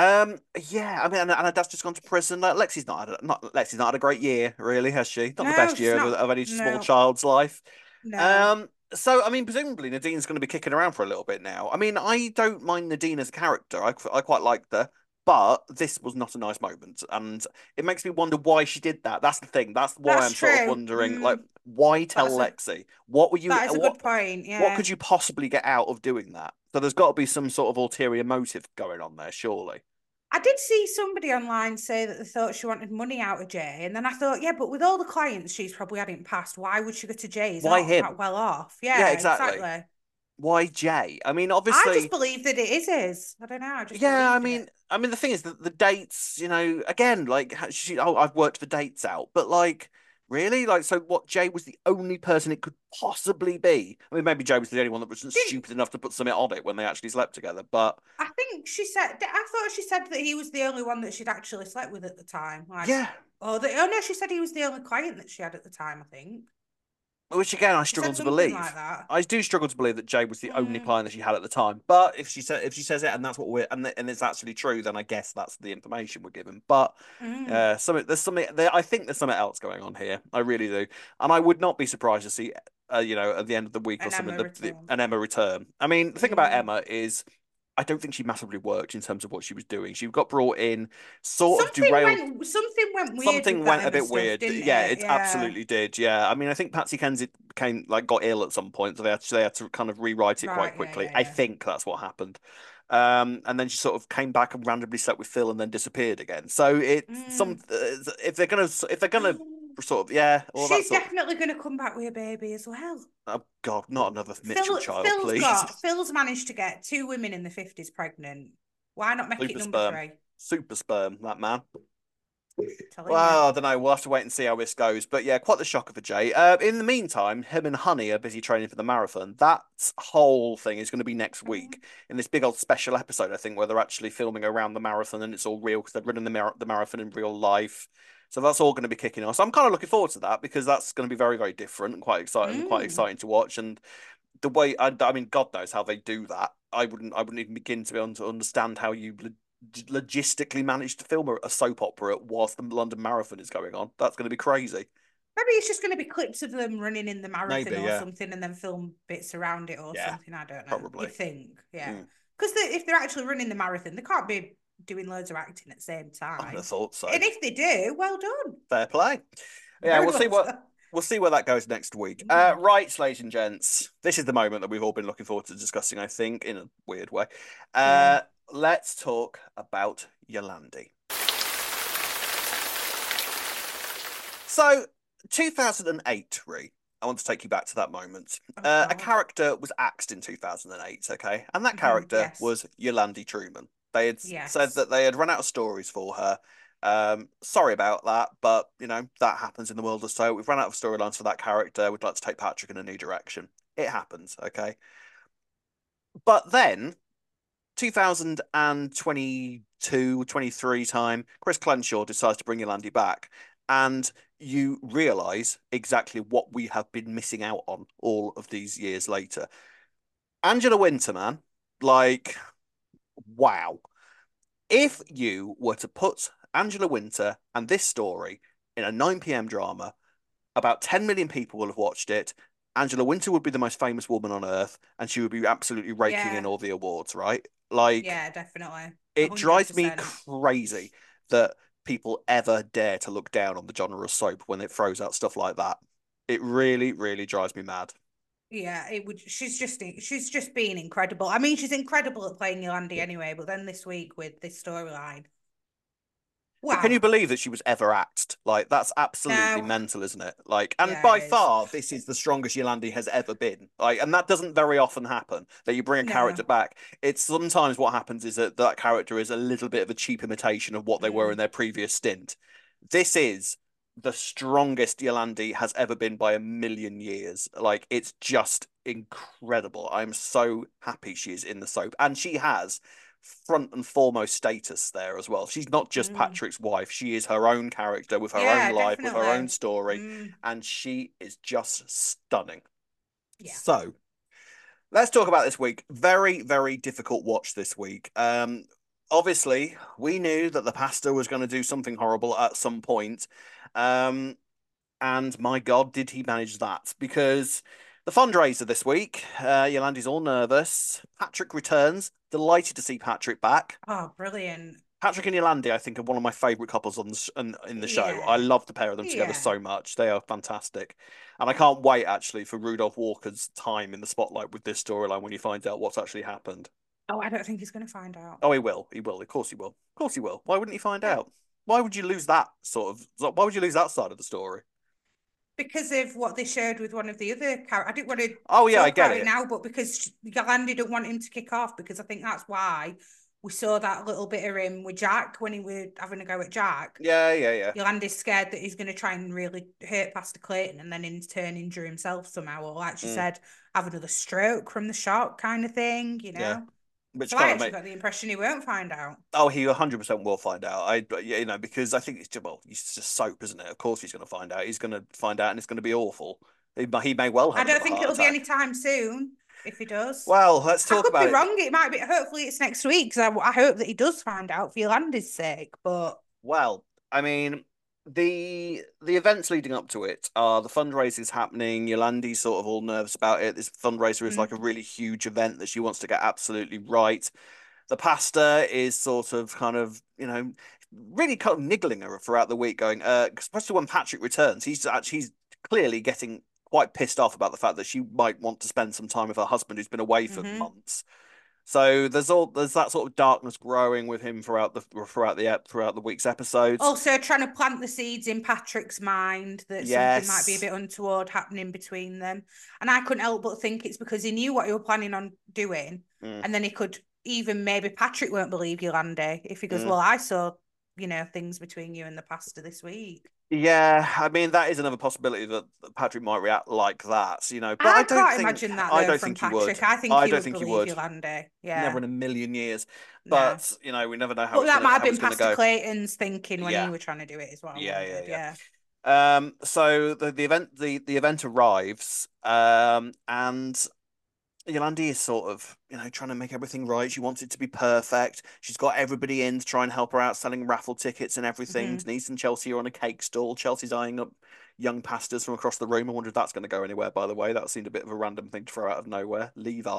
Yeah, I mean, and her dad's just gone to prison. Like, Lexi's not had a great year, really, has she? Not the best year of any small child's life. No. So, I mean, presumably Nadine's going to be kicking around for a little bit now. I mean, I don't mind Nadine as a character. I quite liked her. But this was not a nice moment, and it makes me wonder why she did that. That's the thing. That's why I'm sort of wondering, like, why tell Lexi? What were you? That is a good point. Yeah. What could you possibly get out of doing that? So there's got to be some sort of ulterior motive going on there, surely. I did see somebody online say that they thought she wanted money out of Jay, and then I thought, yeah, but with all the clients she's probably had in past, why would she go to Jay? Why him? That well off. Yeah, exactly. Why Jay? I mean, obviously, I just believe that it is his. I don't know. I mean, the thing is that the dates, you know, again, like, I've worked the dates out, but like, really, like, so what? Jay was the only person it could possibly be. I mean, maybe Jay was the only one that wasn't stupid enough to put something on it when they actually slept together. But I think she said, I thought she said that he was the only one that she'd actually slept with at the time. Like, yeah. Oh no, she said he was the only client that she had at the time. I think. Which again, I struggle to believe. Like that. I do struggle to believe that Jay was the only client that she had at the time. But if she says it, and that's what and it's actually true, then I guess that's the information we're given. But there's something there. I think there's something else going on here. I really do, and I would not be surprised to see, you know, at the end of the week or something, an Emma return. I mean, the thing about Emma is, I don't think she massively worked in terms of what she was doing. She got brought in, something went weird. Something went a bit weird. Yeah, it absolutely did. Yeah, I mean, I think Patsy Kensit got ill at some point, so they had to kind of rewrite it quite quickly. Yeah. I think that's what happened. And then she sort of came back and randomly slept with Phil and then disappeared again. So if they're gonna sort of she's definitely going to come back with a baby as well. Oh God, not another Mitchell child, please. Phil's managed to get 2 women in the 50s pregnant. Why not make it number 3? Super sperm, that man. Well, I don't know. We'll have to wait and see how this goes. But yeah, quite the shocker for Jay. In the meantime, him and Honey are busy training for the marathon. That whole thing is going to be next week in this big old special episode, I think, where they're actually filming around the marathon and it's all real because they're running the marathon in real life. So that's all going to be kicking off. So I'm kind of looking forward to that because that's going to be very, very different and quite exciting to watch. And the way, I mean, God knows how they do that. I wouldn't even begin to be able to understand how you logistically manage to film a soap opera whilst the London Marathon is going on. That's going to be crazy. Maybe it's just going to be clips of them running in the marathon or something and then film bits around it or something. I don't know. Probably. You think, yeah. Because if they're actually running the marathon, they can't be doing loads of acting at the same I time. thought so. And if they do, well done. Fair play. Yeah, we'll see where that goes next week. Right, ladies and gents, this is the moment that we've all been looking forward to discussing, I think, in a weird way. Let's talk about Yolandi. So, 2008, Ree. I want to take you back to that moment. A character was axed in 2008, okay? And that character was Yolandi Truman. They had said that they had run out of stories for her. Sorry about that, but, you know, that happens in the world or so. We've run out of storylines for that character. We'd like to take Patrick in a new direction. It happens, okay? But then, 2022, 23 time, Chris Crenshaw decides to bring Yolandi back. And you realise exactly what we have been missing out on all of these years later. Angela Winter, man, like, wow. If you were to put Angela Winter and this story in a 9 p.m. drama, about 10 million people will have watched it. Angela Winter would be the most famous woman on earth, and she would be absolutely raking in all the awards, right? Like, yeah, definitely. 100%. It drives me crazy that people ever dare to look down on the genre of soap when it throws out stuff like that. It really, really drives me mad. Yeah, it would. She's just being incredible. I mean, she's incredible at playing Yolandi anyway. But then this week with this storyline, wow! Can you believe that she was ever axed? Like, that's absolutely mental, isn't it? Like, and by far, this is the strongest Yolandi has ever been. Like, and that doesn't very often happen, that you bring a character back. It's sometimes what happens is that character is a little bit of a cheap imitation of what they were in their previous stint. This is the strongest Yolandi has ever been by a million years. Like, it's just incredible. I'm so happy she is in the soap, and she has front and foremost status there as well. She's not just Patrick's wife. She is her own character with her own life, with her own story, and she is just stunning. Yeah. So let's talk about this week. Very, very difficult watch this week. Obviously, we knew that the pastor was going to do something horrible at some point. And my God, did he manage that? Because the fundraiser this week, Yolandi's all nervous. Patrick returns. Delighted to see Patrick back. Oh, brilliant. Patrick and Yolandi, I think, are one of my favourite couples in the show. I love the pair of them together so much. They are fantastic. And I can't wait, actually, for Rudolph Walker's time in the spotlight with this storyline when he finds out what's actually happened. Oh, I don't think he's going to find out. Oh, he will. He will. Of course he will. Of course he will. Why wouldn't he find out? Why would you lose that why would you lose that side of the story? Because of what they showed with one of the other characters. I didn't want to I get it now, but because Yolandi didn't want him to kick off, because I think that's why we saw that little bit of him with Jack when he was having a go at Jack. Yeah. Yolandi's scared that he's going to try and really hurt Pastor Clayton and then in turn injure himself somehow, or like she said, have another stroke from the shock kind of thing, you know? Yeah. Which so I actually got the impression he won't find out. Oh, he 100% will find out. Because I think it's just soap, isn't it? Of course he's going to find out. He's going to find out, and it's going to be awful. He may well have. I don't think it'll be any time soon. If he does, well, let's talk about it. I could be wrong. It might be. Hopefully, it's next week. Because I hope that he does find out for Yolandi's sake. But I mean, the events leading up to it are the fundraisers happening. Yolandi's sort of all nervous about it. This fundraiser is like a really huge event that she wants to get absolutely right. The pastor is sort of kind of, really kind of niggling her throughout the week, going, especially when Patrick returns, he's clearly getting quite pissed off about the fact that she might want to spend some time with her husband who's been away for months. So there's that sort of darkness growing with him throughout the week's episodes. Also trying to plant the seeds in Patrick's mind that something might be a bit untoward happening between them. And I couldn't help but think it's because he knew what he was planning on doing, and then he could even maybe Patrick won't believe Yolandi if he goes, well, I saw things between you and the pastor this week. Yeah, I mean that is another possibility that Patrick might react like that, But I can't imagine that. I don't think Patrick. He would. I don't think he would. Yolandi. Yeah, never in a million years. But we never know how. But that might have been Pastor Clayton's thinking when he was trying to do it as well. Yeah. So the event arrives, and Yolandi is sort of, trying to make everything right. She wants it to be perfect. She's got everybody in to try and help her out selling raffle tickets and everything. Denise and Chelsea are on a cake stall. Chelsea's eyeing up young pastors from across the room. I wonder if that's going to go anywhere, by the way. That seemed a bit of a random thing to throw out of nowhere. Levi.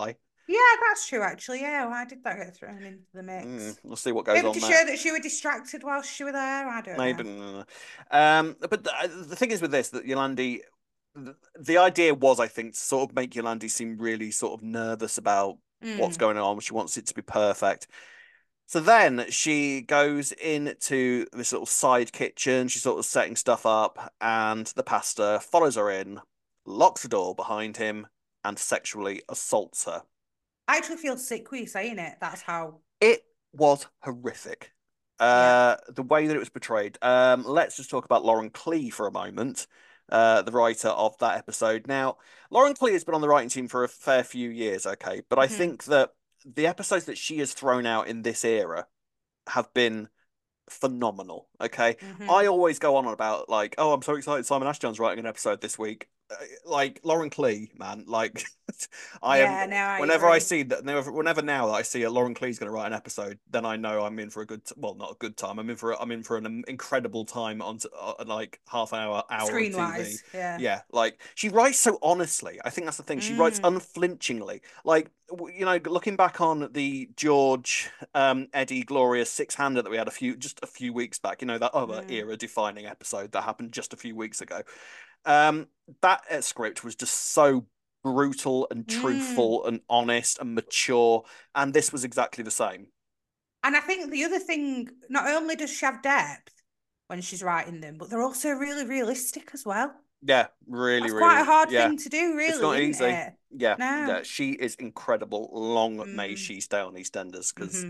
Yeah, that's true, actually. Yeah, why did that get thrown into the mix? We'll see what goes Maybe on to there. show that she was distracted while she was there. I don't Maybe. know. But the thing is with this, that Yolandi, the idea was, I think, to sort of make Yolandi seem really sort of nervous about what's going on. She wants it to be perfect. So then she goes into this little side kitchen. She's sort of setting stuff up, and the pastor follows her in, locks the door behind him, and sexually assaults her. I actually feel sick with you saying it. That's how. It was horrific. The way that it was portrayed. Let's just talk about Lauren Clee for a moment, the writer of that episode. Now, Lauren Clee has been on the writing team for a fair few years, okay, but I think that the episodes that she has thrown out in this era have been phenomenal. Okay, I always go on about like, oh, I'm so excited Simon Ashton's writing an episode this week. Like Lauren Clee, man. Like I am. Whenever I see that, whenever now that I see a Lauren Clee's going to write an episode, then I know I'm in for a good. Well, not a good time. I'm in for an incredible time on like half an hour screen of TV. Wise, yeah. Yeah, like she writes so honestly. I think that's the thing. She writes unflinchingly. Like looking back on the George, Eddie, Gloria six-hander that we had just a few weeks back. That other era-defining episode that happened just a few weeks ago. That script was just so brutal and truthful and honest and mature, and this was exactly the same. And I think the other thing, not only does she have depth when she's writing them, but they're also really realistic as well. Yeah, really, That's really. Quite a hard thing to do, really. It's not easy. It? Yeah, no. Yeah, she is incredible. Long may she stay on EastEnders, because.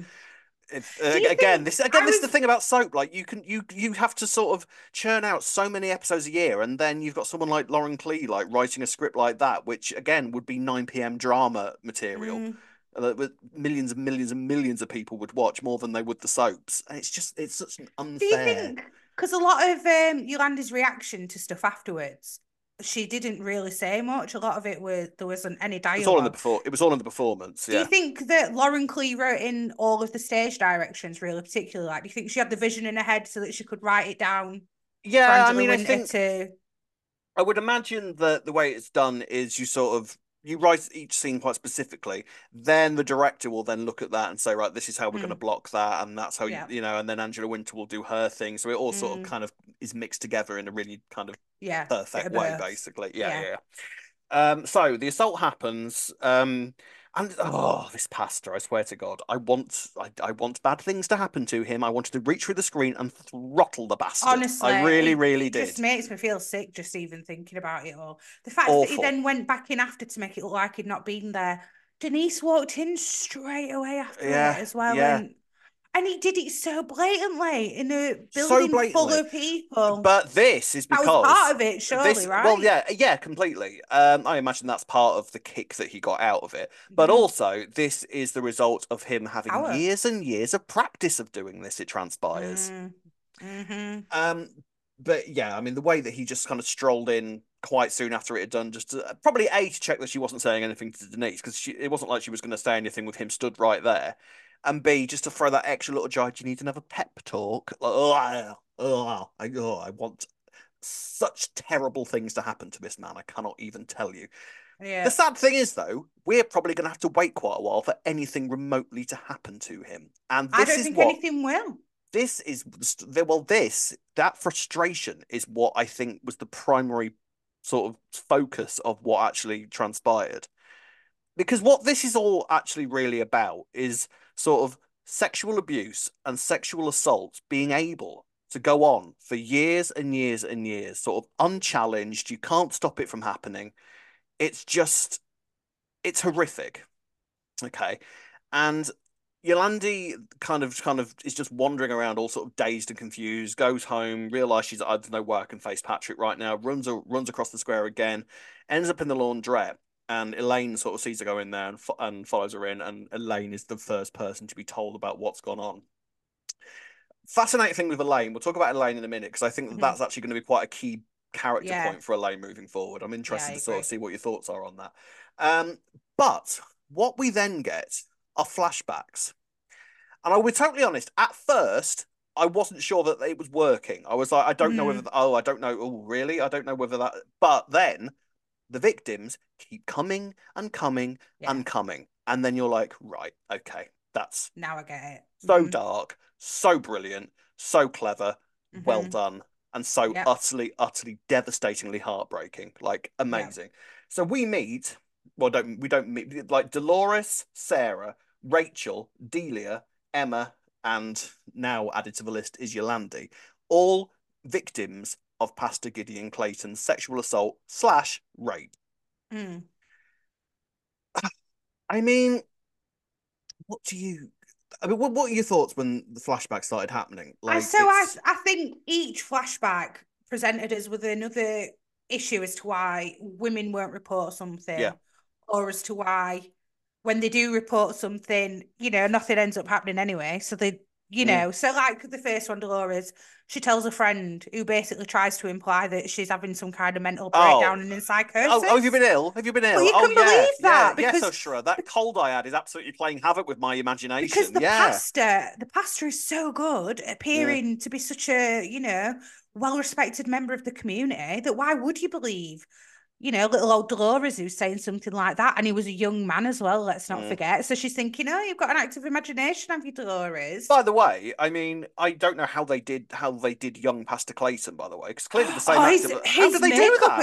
This is the thing about soap. Like you have to sort of churn out so many episodes a year, and then you've got someone like Lauren Clee like writing a script like that, which again would be 9 p.m. drama material that millions and millions and millions of people would watch more than they would the soaps. And it's such an unfair. Do you think? Because a lot of Yolanda's reaction to stuff afterwards, she didn't really say much. A lot of it there wasn't any dialogue. It was all in the performance. Do you think that Lauren Clee wrote in all of the stage directions really particularly? Like, do you think she had the vision in her head so that she could write it down? Yeah, I mean, I would imagine that the way it's done is you write each scene quite specifically. Then the director will then look at that and say, right, this is how we're going to block that, and that's how and then Angela Winter will do her thing. So it all sort of kind of is mixed together in a really kind of perfect way, basically. Yeah. So the assault happens, and this pastor, I swear to God, I want bad things to happen to him. I wanted to reach through the screen and throttle the bastard. Honestly, I really did. It just makes me feel sick just even thinking about it all. The fact that he then went back in after to make it look like he'd not been there. Denise walked in straight away after it as well. Yeah. And he did it so blatantly in a building full of people. But this is because... That was part of it, surely, right? Well, yeah, completely. I imagine that's part of the kick that he got out of it. But also, this is the result of him having years and years of practice of doing this, it transpires. But yeah, I mean, the way that he just kind of strolled in quite soon after it had done, just probably to check that she wasn't saying anything to Denise, because it wasn't like she was going to say anything with him stood right there. And B, just to throw that extra little jar, do you need another pep talk? Like, I want such terrible things to happen to this man. I cannot even tell you. Yeah. The sad thing is, though, we're probably going to have to wait quite a while for anything remotely to happen to him. And I don't think anything will. That frustration is what I think was the primary sort of focus of what actually transpired. Because what this is all actually really about is sort of sexual abuse and sexual assault being able to go on for years and years and years, sort of unchallenged. You can't stop it from happening. It's horrific. Okay. And Yolandi kind of is just wandering around all sort of dazed and confused, goes home, realises she's, I don't know where I can face Patrick right now, runs across the square again, ends up in the laundrette. And Elaine sort of sees her go in there and follows her in, and Elaine is the first person to be told about what's gone on. Fascinating thing with Elaine. We'll talk about Elaine in a minute, because I think that's actually going to be quite a key character point for Elaine moving forward. I'm interested to sort of see what your thoughts are on that. But what we then get are flashbacks. And I'll be totally honest, at first, I wasn't sure that it was working. I was like, I don't know whether... I don't know. Oh, really? I don't know whether that... But then... the victims keep coming and coming and coming. and then you're like, right, okay, that's now I get it. So dark, so brilliant, so clever, well done, and so utterly, utterly devastatingly heartbreaking. Like amazing. Yep. So we meet. Well, we don't meet like Dolores, Sarah, Rachel, Delia, Emma, and now added to the list is Yolandi, all victims of Pastor Gideon Clayton's sexual assault / rape. I mean, what are your thoughts when the flashback started happening? Like, I think each flashback presented us with another issue as to why women won't report something, or as to why when they do report something, you know, nothing ends up happening anyway. So they, you know, so like the first one, Dolores, she tells a friend who basically tries to imply that she's having some kind of mental breakdown and in psychosis. Oh, have you been ill? Have you been ill? Well, you can believe that. Because, yes, Ushra, that cold I had is absolutely playing havoc with my imagination. Because the pastor is so good at appearing to be such a, you know, well-respected member of the community that why would you believe, you know, little old Dolores who's saying something like that? And he was a young man as well, let's not forget. So she's thinking, oh, you've got an active imagination, have you, Dolores? By the way, I mean, I don't know how they did young Pastor Clayton, by the way, because clearly the same actor. How did they do that?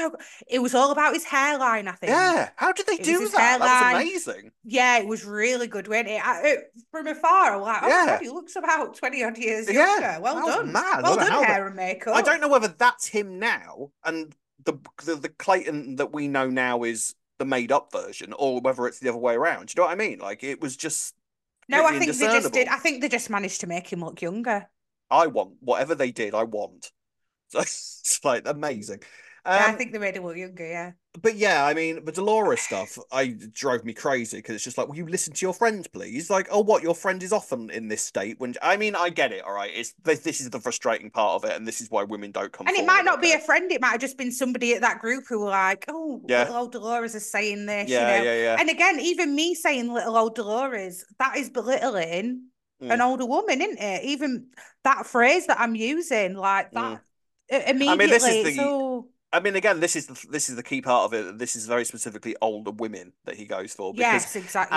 It was all about his hairline, I think. Yeah, how did they do that? That was amazing. Yeah, it was really good, wasn't it? From afar, I'm like, oh my God, he looks about 20-odd years younger. Well done. Mad. Well done, hair and makeup. I don't know whether that's him now, and the Clayton that we know now is the made up version, or whether it's the other way around. Do you know what I mean? Like it was just I think they just did. I think they just managed to make him look younger. I want whatever they did. I want. So it's like amazing. I think they made him look younger. Yeah. But yeah, I mean, the Dolores stuff, drove me crazy because it's just like, will you listen to your friend, please? Like, oh, what, your friend is often in this state? When I mean, I get it, all right. This is the frustrating part of it, and this is why women don't come. And it might not be a friend; it might have just been somebody at that group who were like, "Oh, little old Dolores is saying this." Yeah. And again, even me saying "little old Dolores," that is belittling an older woman, isn't it? Even that phrase that I'm using, like that, immediately. I mean, this is I mean, again, this is the key part of it. This is very specifically older women that he goes for. Yes, exactly.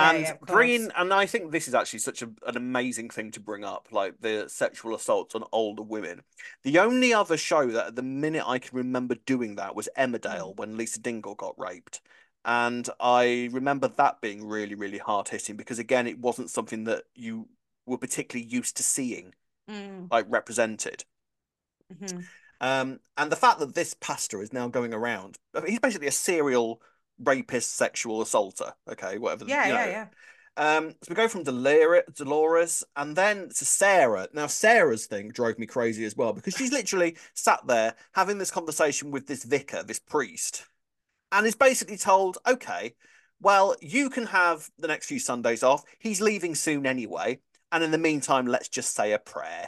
And I think this is actually such an amazing thing to bring up, like the sexual assaults on older women. The only other show that at the minute I can remember doing that was Emmerdale, when Lisa Dingle got raped. And I remember that being really, really hard hitting because, again, it wasn't something that you were particularly used to seeing, like represented. And the fact that this pastor is now going around, he's basically a serial rapist, sexual assaulter. Okay, whatever. So we go from Dolores and then to Sarah. Now, Sarah's thing drove me crazy as well because she's literally sat there having this conversation with this vicar, this priest, and is basically told, okay, well, you can have the next few Sundays off. He's leaving soon anyway. And in the meantime, let's just say a prayer.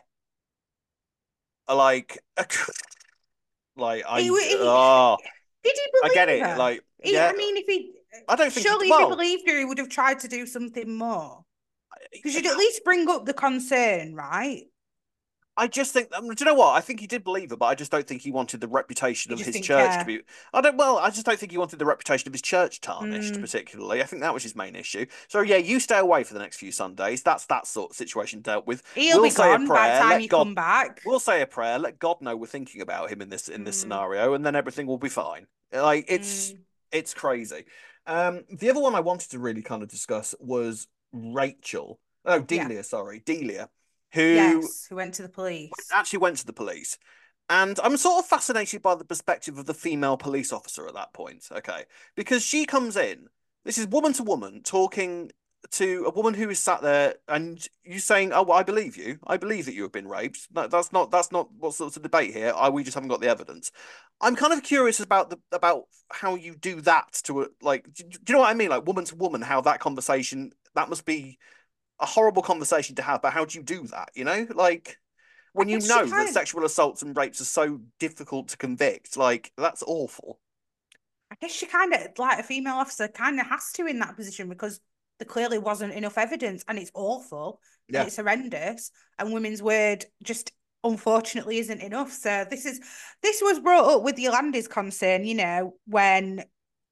Like did he believe I get it. Her? Like, I mean, I don't think surely if he believed her, he would have tried to do something more. Because you'd at least bring up the concern, right? I just think, do you know what? I think he did believe it, but I just don't think he wanted the reputation of his church to be. I just don't think he wanted the reputation of his church tarnished, particularly. I think that was his main issue. So yeah, you stay away for the next few Sundays. That's that sort of situation dealt with. He'll be gone by the time you come back. We'll say a prayer. Let God know we're thinking about him in this scenario, and then everything will be fine. Like it's crazy. The other one I wanted to really kind of discuss was Rachel. Oh, Delia. Sorry, Delia. Who went to the police. Actually went to the police. And I'm sort of fascinated by the perspective of the female police officer at that point, okay? Because she comes in, this is woman to woman, talking to a woman who is sat there and you saying, oh, well, I believe you. I believe that you have been raped. No, that's not what's the debate here. We just haven't got the evidence. I'm kind of curious about how you do that to like, do you know what I mean? Like woman to woman, how that conversation, that must be a horrible conversation to have, but how do you do that? You know, like when you know that sexual assaults and rapes are so difficult to convict, like that's awful. I guess she kind of, like a female officer, kind of has to in that position because there clearly wasn't enough evidence, and it's awful, and it's horrendous, and women's word just unfortunately isn't enough. So this was brought up with Yolanda's concern, you know, when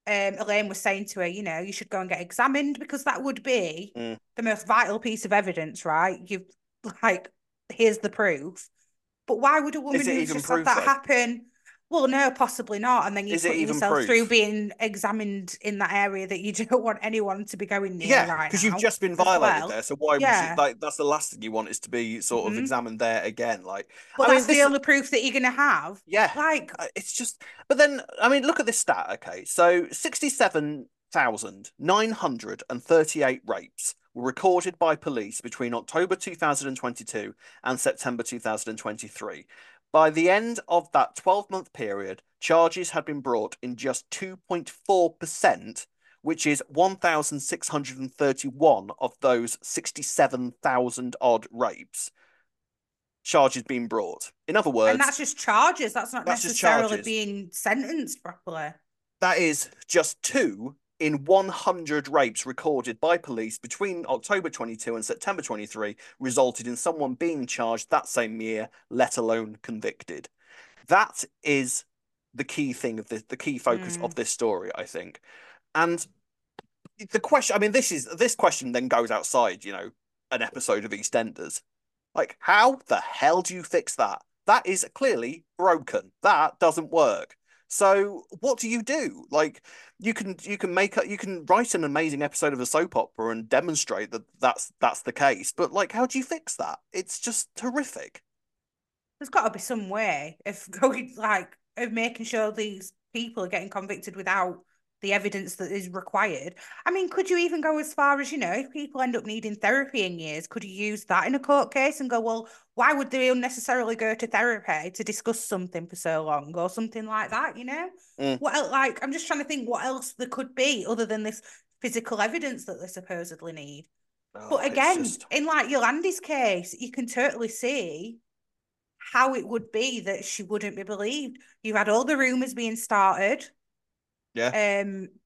Elaine was saying to her, you know, you should go and get examined because that would be the most vital piece of evidence, right? You've like, here's the proof. But why would a woman who's just had that happen? Well, no, possibly not. And then you put yourself through being examined in that area that you don't want anyone to be going near right now. Yeah, because you've just been violated there. So why would you, like, that's the last thing you want is to be sort of examined there again. Like, but that's the only proof that you're going to have. Yeah. Like, it's just, but then, I mean, look at this stat, okay? So 67,938 rapes were recorded by police between October 2022 and September 2023. By the end of that 12-month period, charges had been brought in just 2.4%, which is 1,631 of those 67,000 odd rapes. Charges being brought. In other words... And that's just charges. That's not necessarily being sentenced properly. That is just 2 in 100 rapes recorded by police between October 22 and September 23 resulted in someone being charged that same year, let alone convicted. That is the key thing of the key focus of this story, I think. And the question, I mean, this question then goes outside, you know, an episode of EastEnders. Like, how the hell do you fix that? That is clearly broken. That doesn't work. So what do you do? Like, you can write an amazing episode of a soap opera and demonstrate that that's the case, but like, how do you fix that? It's just horrific. There's got to be some way of going, like, of making sure these people are getting convicted without the evidence that is required. I mean, could you even go as far as, you know, if people end up needing therapy in years, could you use that in a court case and go, well, why would they unnecessarily go to therapy to discuss something for so long or something like that, you know? What else, like, I'm just trying to think what else there could be other than this physical evidence that they supposedly need. But again, in like Yolanda's case, you can totally see how it would be that she wouldn't be believed. You had all the rumours being started. Yeah.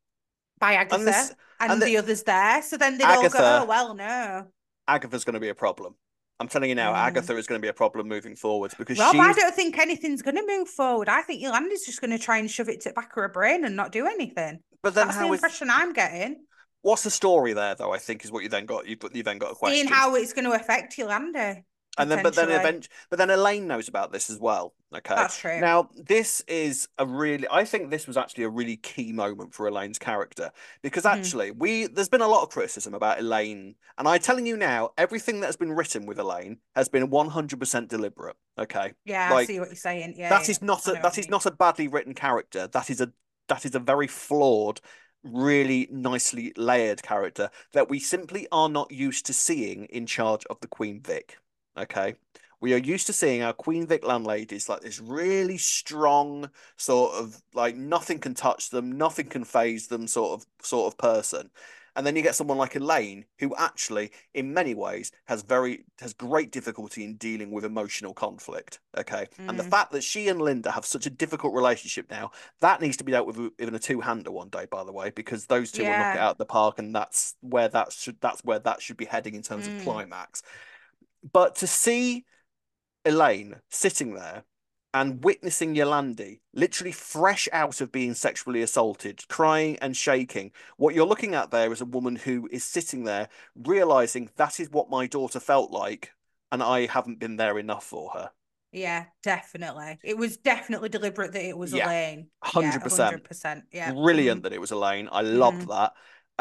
By Agatha and the others there. So then they'd all go, oh, well, no. Agatha's going to be a problem. I'm telling you now, Agatha is going to be a problem moving forward because Rob, I don't think anything's going to move forward. I think Yolanda's just going to try and shove it to the back of her brain and not do anything. But then that's the impression I'm getting. What's the story there, though? I think is what you then got. You then got a question. Seeing how it's going to affect Yolanda. And then, but then Elaine knows about this as well. Okay, that's true. Now, this is I think this was actually a really key moment for Elaine's character because actually, there's been a lot of criticism about Elaine, and I'm telling you now, everything that has been written with Elaine has been 100% deliberate. Okay, yeah, I see what you're saying. Yeah, that is not a badly written character. That is a very flawed, really nicely layered character that we simply are not used to seeing in charge of the Queen Vic. Okay, we are used to seeing our Queen Vic landladies like this really strong sort of like nothing can touch them, nothing can phase them sort of person. And then you get someone like Elaine, who actually, in many ways, has great difficulty in dealing with emotional conflict. Okay, and the fact that she and Linda have such a difficult relationship now, that needs to be dealt with in a two-hander one day, by the way, because those two will knock it out of the park, and that's where that should be heading in terms of climax. But to see Elaine sitting there and witnessing Yolanda literally fresh out of being sexually assaulted, crying and shaking, what you're looking at there is a woman who is sitting there realizing that is what my daughter felt like, and I haven't been there enough for her. Yeah, definitely. It was definitely deliberate that it was Elaine. 100%. 100%. Yeah. Brilliant that it was Elaine. I loved that.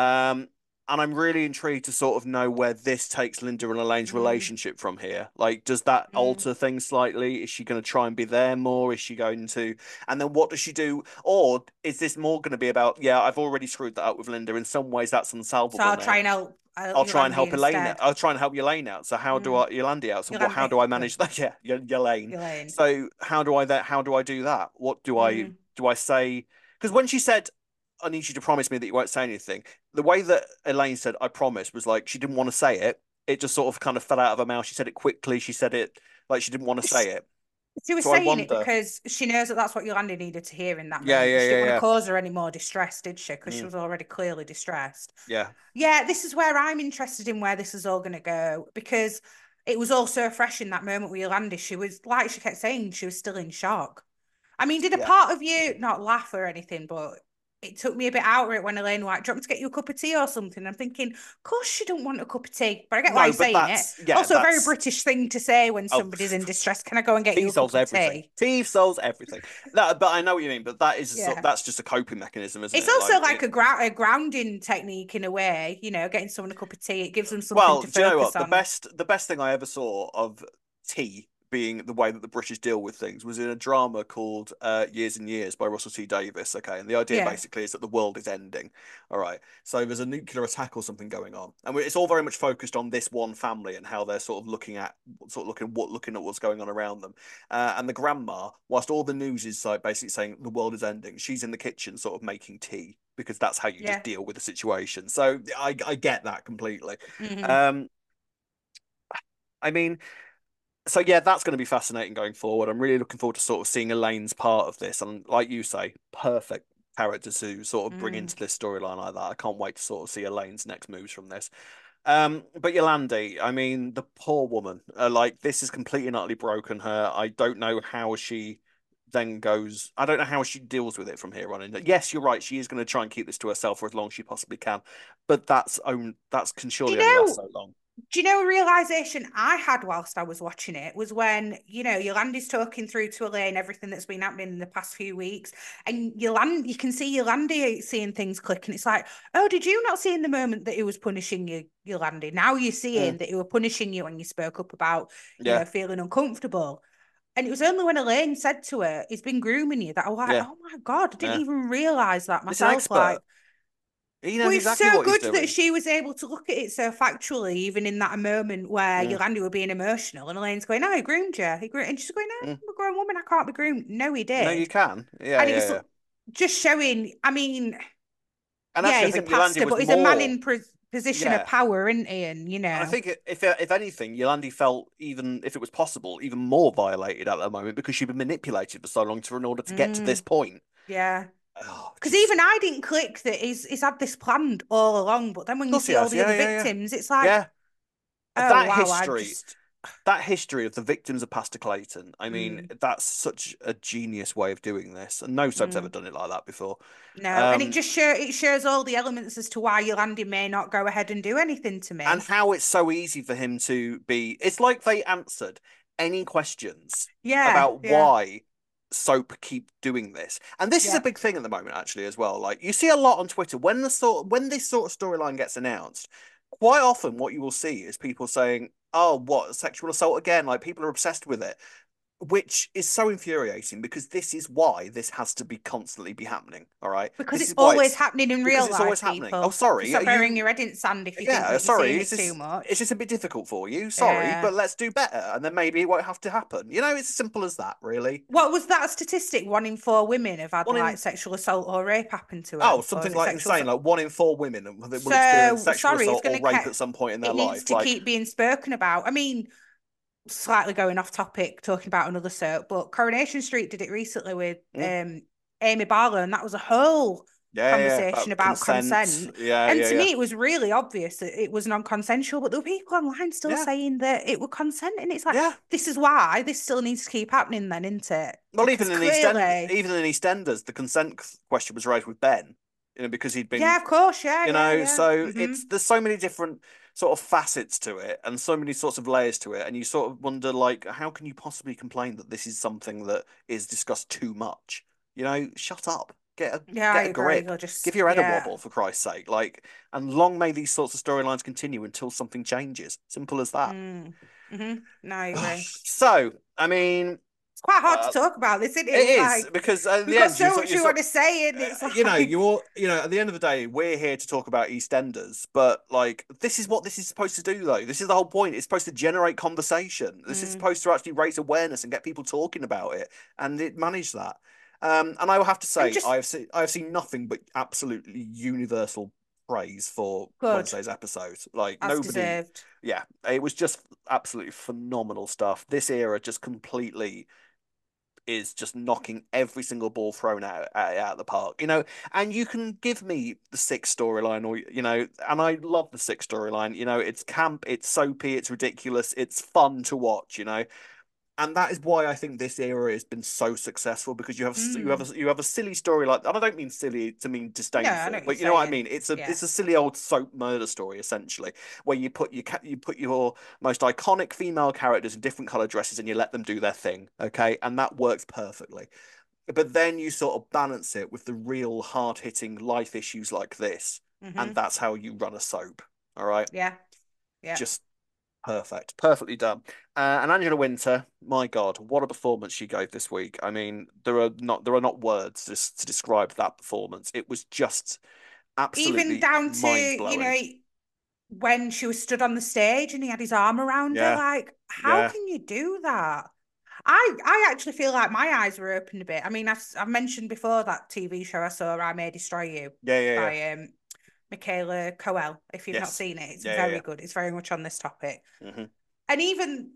And I'm really intrigued to sort of know where this takes Linda and Elaine's relationship from here. Like, does that alter things slightly? Is she going to try and be there more? Is she going to... And then what does she do? Or is this more going to be about, I've already screwed that up with Linda. In some ways, that's unsolvable. So I'll try and help... I'll try and help Elaine out. I'll try and help Elaine out. So how do I... Yolanda out. So how do I manage that? Yeah, Elaine. So how do I do that? What do I say? Because when she said... I need you to promise me that you won't say anything. The way that Elaine said, I promise, was like, she didn't want to say it. It just sort of kind of fell out of her mouth. She said it quickly. She said it like she didn't want to say it. She was saying it because she knows that that's what Yolanda needed to hear in that moment. She didn't want to cause her any more distress, did she? Because she was already clearly distressed. Yeah. Yeah, this is where I'm interested in where this is all going to go, because it was all so fresh in that moment with Yolanda. She was, like she kept saying, she was still in shock. I mean, did a part of you not laugh or anything, but it took me a bit out of it when Elaine was like, do you want me to get you a cup of tea or something? I'm thinking, of course she don't want a cup of tea, but I get why you're saying it. Yeah, also, a very British thing to say when somebody's in distress. Can I go and get you a cup of tea? Tea solves everything. But I know what you mean. But that's just a coping mechanism, isn't it? It's also like a grounding technique in a way. You know, getting someone a cup of tea, it gives them something to focus on. Well, do you know what? The best thing I ever saw of tea being the way that the British deal with things was in a drama called Years and Years by Russell T Davies. Okay, and the idea basically is that the world is ending. All right, so there's a nuclear attack or something going on, and it's all very much focused on this one family and how they're looking at what's going on around them. And the grandma, whilst all the news is like basically saying the world is ending, she's in the kitchen sort of making tea because that's how you just deal with the situation. So I get that completely. Mm-hmm. I mean. So yeah, that's going to be fascinating going forward. I'm really looking forward to sort of seeing Elaine's part of this, and like you say, perfect character to sort of bring into this storyline like that. I can't wait to sort of see Elaine's next moves from this. But Yolandi, I mean, the poor woman, like this has completely and utterly broken her. I don't know how she then goes. I don't know how she deals with it from here on in. Yes, you're right. She is going to try and keep this to herself for as long as she possibly can, but that can surely only last so long. Do you know a realization I had whilst I was watching it was when, you know, Yolanda's talking through to Elaine everything that's been happening in the past few weeks, and you can see Yolanda seeing things click, and it's like, oh, did you not see in the moment that he was punishing you, Yolanda? Now you're seeing that he was punishing you when you spoke up about, you know, feeling uncomfortable. And it was only when Elaine said to her, he's been grooming you, that I was like, oh my God, I didn't even realise that myself. Like, he knows exactly so good that she was able to look at it so factually, even in that moment where Yolanda were being emotional, and Elaine's going, "No, he groomed you." And she's going, "No, I'm a grown woman. I can't be groomed." No, he did. No, you can. Yeah, and it's just showing. I mean, and he's a pastor, but he's a man in position of power, isn't he? And you know, and I think if anything, Yolandi felt, even if it was possible, even more violated at that moment because she'd been manipulated for so long in order to get to this point. Yeah. Because even I didn't click that he's had this planned all along, but then when you see all the other victims, it's like, that history of the victims of Pastor Clayton. I mean, that's such a genius way of doing this, and no soap's ever done it like that before. No, and it just shows all the elements as to why Yolandi may not go ahead and do anything to me, and how it's so easy for him to be. It's like they answered any questions about why soap keep doing this, and this is a big thing at the moment actually as well. Like you see a lot on Twitter when this sort of storyline gets announced, quite often what you will see is people saying, oh, what, sexual assault again? Like people are obsessed with it, which is so infuriating because this is why this has to be constantly be happening. All right, because it's always happening in real life. It's always happening. Oh, sorry, stop burying your head in sand if you think that you're seeing it too much. It's just a bit difficult for you. Sorry, but let's do better, and then maybe it won't have to happen. You know, it's as simple as that, really. What was that statistic? 1 in 4 women have had sexual assault or rape happen to them. Oh, something like insane. Like 1 in 4 women will experience sexual assault or rape at some point in their life. It needs to keep being spoken about. I mean, slightly going off topic, talking about another soap, but Coronation Street did it recently with Amy Barlow, and that was a whole conversation about consent. And to me, it was really obvious that it was non-consensual, but there were people online still saying that it was consent, and it's like, this is why this still needs to keep happening then, isn't it? Well, even in EastEnders, the consent question was raised with Ben, you know, because he'd been... Yeah, of course, so there's so many different sort of facets to it and so many sorts of layers to it, and you sort of wonder, like, how can you possibly complain that this is something that is discussed too much? You know, shut up. Get a grip. Give your head a wobble, for Christ's sake. Like, and long may these sorts of storylines continue until something changes. Simple as that. No, I agree. So, I mean, it's quite hard to talk about this, isn't it? It is, like, because at the end, so much you want to say, and it's like... you know, at the end of the day, we're here to talk about EastEnders, but like, this is what this is supposed to do, though. This is the whole point. It's supposed to generate conversation. This is supposed to actually raise awareness and get people talking about it, and it managed that. And I will have to say, I have seen nothing but absolutely universal praise for Wednesday's episode. Like, as nobody deserved. Yeah, it was just absolutely phenomenal stuff. This era just completely is just knocking every single ball thrown out of the park, you know. And you can give me the 6 storyline, or, you know, and I love the 6 storyline. You know, it's camp, it's soapy, it's ridiculous, it's fun to watch, you know. And that is why I think this era has been so successful, because you have a silly story like, and I don't mean silly to mean disdainful, but you know what I mean. It's a silly old soap murder story essentially, where you put your most iconic female characters in different color dresses and you let them do their thing, okay, and that works perfectly. But then you sort of balance it with the real hard hitting life issues like this, and that's how you run a soap. All right. Yeah. Just perfect. Perfectly done. And Angela Winter, my God, what a performance she gave this week. I mean, there are not words to describe that performance. It was just absolutely even down to, you know, when she was stood on the stage and he had his arm around her, like, how can you do that? I actually feel like my eyes were opened a bit. I mean, I've mentioned before that TV show I saw, I May Destroy You, by Michaela Coel. If you've not seen it, it's very good. It's very much on this topic. And even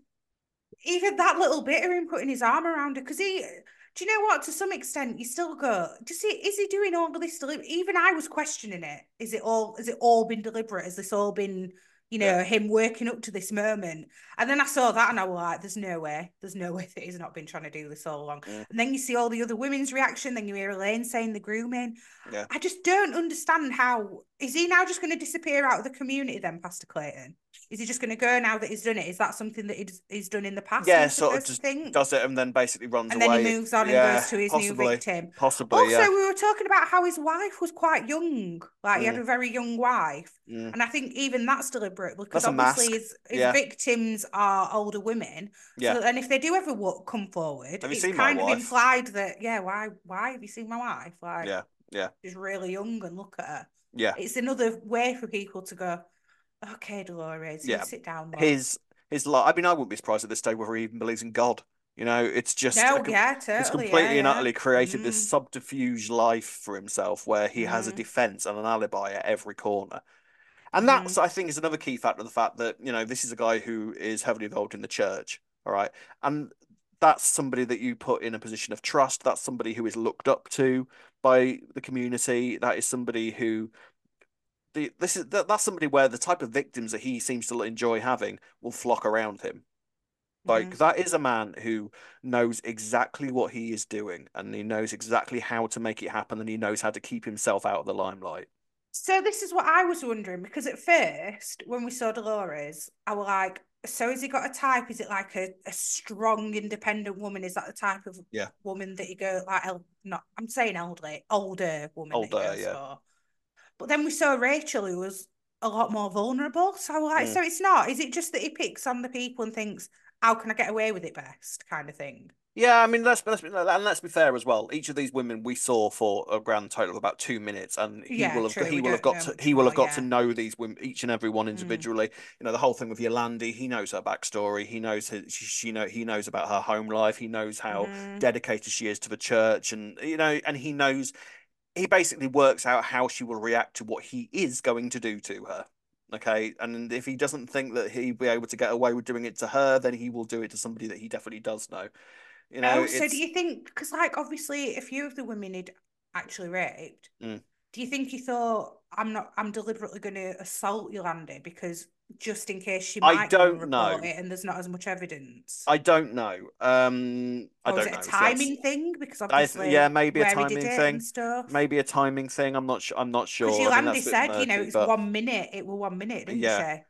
that little bit of him putting his arm around her, because do you know what? To some extent, you still go, is he doing all of this deliberate? Even I was questioning it. Has it all been deliberate? Has this all been, you know, him working up to this moment? And then I saw that and I was like, there's no way that he's not been trying to do this all along. And then you see all the other women's reaction, then you hear Elaine saying the grooming. I just don't understand how, is he now just going to disappear out of the community then, Pastor Clayton? Is he just going to go now that he's done it? Is that something that he's done in the past? Yeah, sort of just does it and then basically runs away. And then he moves on and goes to his new victim. Possibly, also, we were talking about how his wife was quite young. Like, he had a very young wife. And I think even that's deliberate, because obviously his victims are older women. So, and if they do ever come forward, it's kind of implied that, why have you seen my wife? Like, she's really young and look at her. Yeah. It's another way for people to go, okay, Dolores, you sit down. Love. His life. I mean, I wouldn't be surprised at this stage whether he even believes in God. You know, it's just totally. It's completely and utterly created this subterfuge life for himself, where he has a defense and an alibi at every corner. And that's, I think, is another key factor of the fact that, you know, this is a guy who is heavily involved in the church. All right, and that's somebody that you put in a position of trust. That's somebody who is looked up to by the community. That is somebody who. That's somebody where the type of victims that he seems to enjoy having will flock around him. Like, that is a man who knows exactly what he is doing, and he knows exactly how to make it happen, and he knows how to keep himself out of the limelight. So this is what I was wondering, because at first, when we saw Dolores, I was like, so has he got a type? Is it like a strong, independent woman? Is that the type of woman that you go, like, I'm saying older woman that he goes for? But then we saw Rachel, who was a lot more vulnerable. So I was like, so it's not. Is it just that he picks on the people and thinks, how can I get away with it best, kind of thing? Yeah, I mean, let's be fair as well. Each of these women we saw for a grand total of about 2 minutes, and he will have got to know these women, each and every one individually. You know, the whole thing with Yolandi, he knows her backstory. He knows he knows about her home life. He knows how dedicated she is to the church, and you know, and he knows. He basically works out how she will react to what he is going to do to her. Okay. And if he doesn't think that he'll be able to get away with doing it to her, then he will do it to somebody that he definitely does know. You know, so do you think, because like obviously a few of the women he'd actually raped, do you think he thought, I'm deliberately going to assault Yolandi because just in case she might report it and there's not as much evidence? I don't know. I don't know. Is it a timing thing? Because obviously, maybe a timing thing. Maybe a timing thing. I'm not sure. Because Yolandi said, you know, it's 1 minute. It was 1 minute, didn't she?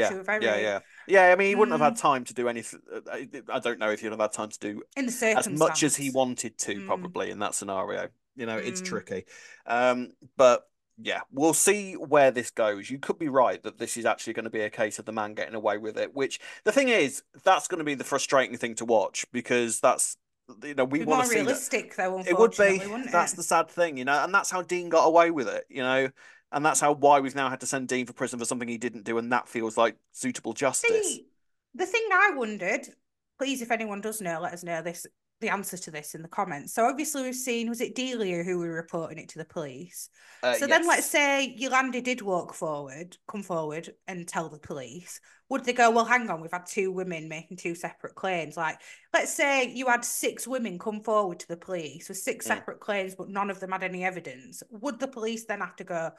Yeah. I mean, he wouldn't have had time to do anything. I don't know if he'd have had time to do in the as much as he wanted to, probably in that scenario. You know, it's tricky. But yeah, we'll see where this goes. You could be right that this is actually going to be a case of the man getting away with it, which the thing is, that's going to be the frustrating thing to watch, because that's, you know, we want to see realistic though, it would be. That's the sad thing, you know, and that's how Dean got away with it, you know, and that's why we've now had to send Dean for prison for something he didn't do, and that feels like suitable justice. See, the thing I wondered, please, if anyone does know, let us know the answer to this in the comments. So obviously we've seen, was it Delia who were reporting it to the police? Then let's say Yolandi did come forward and tell the police. Would they go, well, hang on, we've had 2 women making 2 separate claims. Like, let's say you had 6 women come forward to the police with 6 separate claims, but none of them had any evidence. Would the police then have to go,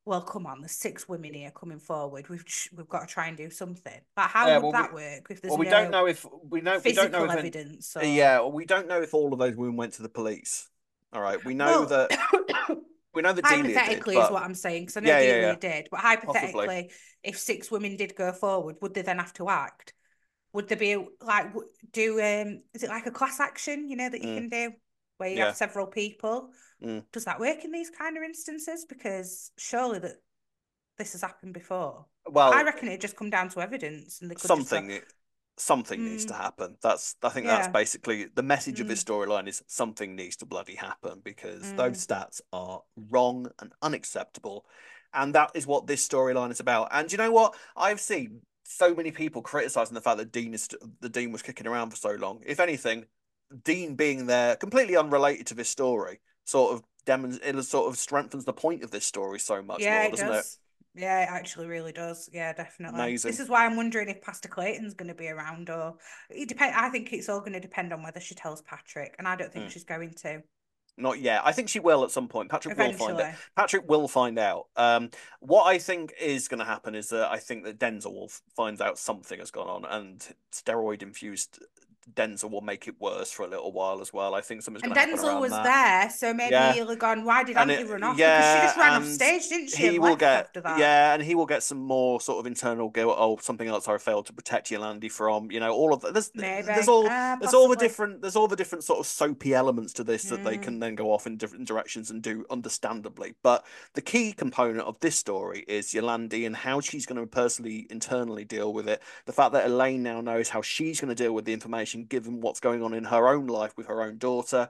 well, come on, there's 6 women here coming forward. We've got to try and do something. Like, how would that work if there's we don't know if physical evidence? We don't know if all of those women went to the police. All right, we know that. We know that Delia did. Hypothetically is what I'm saying, because I know Delia did. But hypothetically, possibly. If 6 women did go forward, would they then have to act? Would there be like is it like a class action, you know, that you can do where you have several people? Does that work in these kind of instances? Because surely that this has happened before. Well, I reckon it'd just come down to evidence, and something needs to happen. I think that's basically the message of this storyline is something needs to bloody happen, because those stats are wrong and unacceptable, and that is what this storyline is about. And you know what? I've seen so many people criticizing the fact that Dean was kicking around for so long. If anything, Dean being there, completely unrelated to this story, sort of strengthens the point of this story so much more, doesn't it? Yeah, it actually really does. Yeah, definitely. Amazing. This is why I'm wondering if Pastor Clayton's going to be around, or I think it's all going to depend on whether she tells Patrick, and I don't think she's going to. Not yet. I think she will at some point. Patrick will find it. Patrick will find out. What I think is going to happen is that I think that Denzel will find out something has gone on, and steroid-infused Denzel will make it worse for a little while as well. I think something's going to happen around that. And Denzel was there, so maybe he'll have gone, why did Andy run off? Because she just ran off stage, didn't she? He will get, and he will get some more sort of internal guilt. Oh, something else I failed to protect Yolandi from. You know, all of that. There's all the different sort of soapy elements to this that they can then go off in different directions and do understandably. But the key component of this story is Yolandi and how she's going to internally deal with it. The fact that Elaine now knows how she's going to deal with the information, given what's going on in her own life with her own daughter.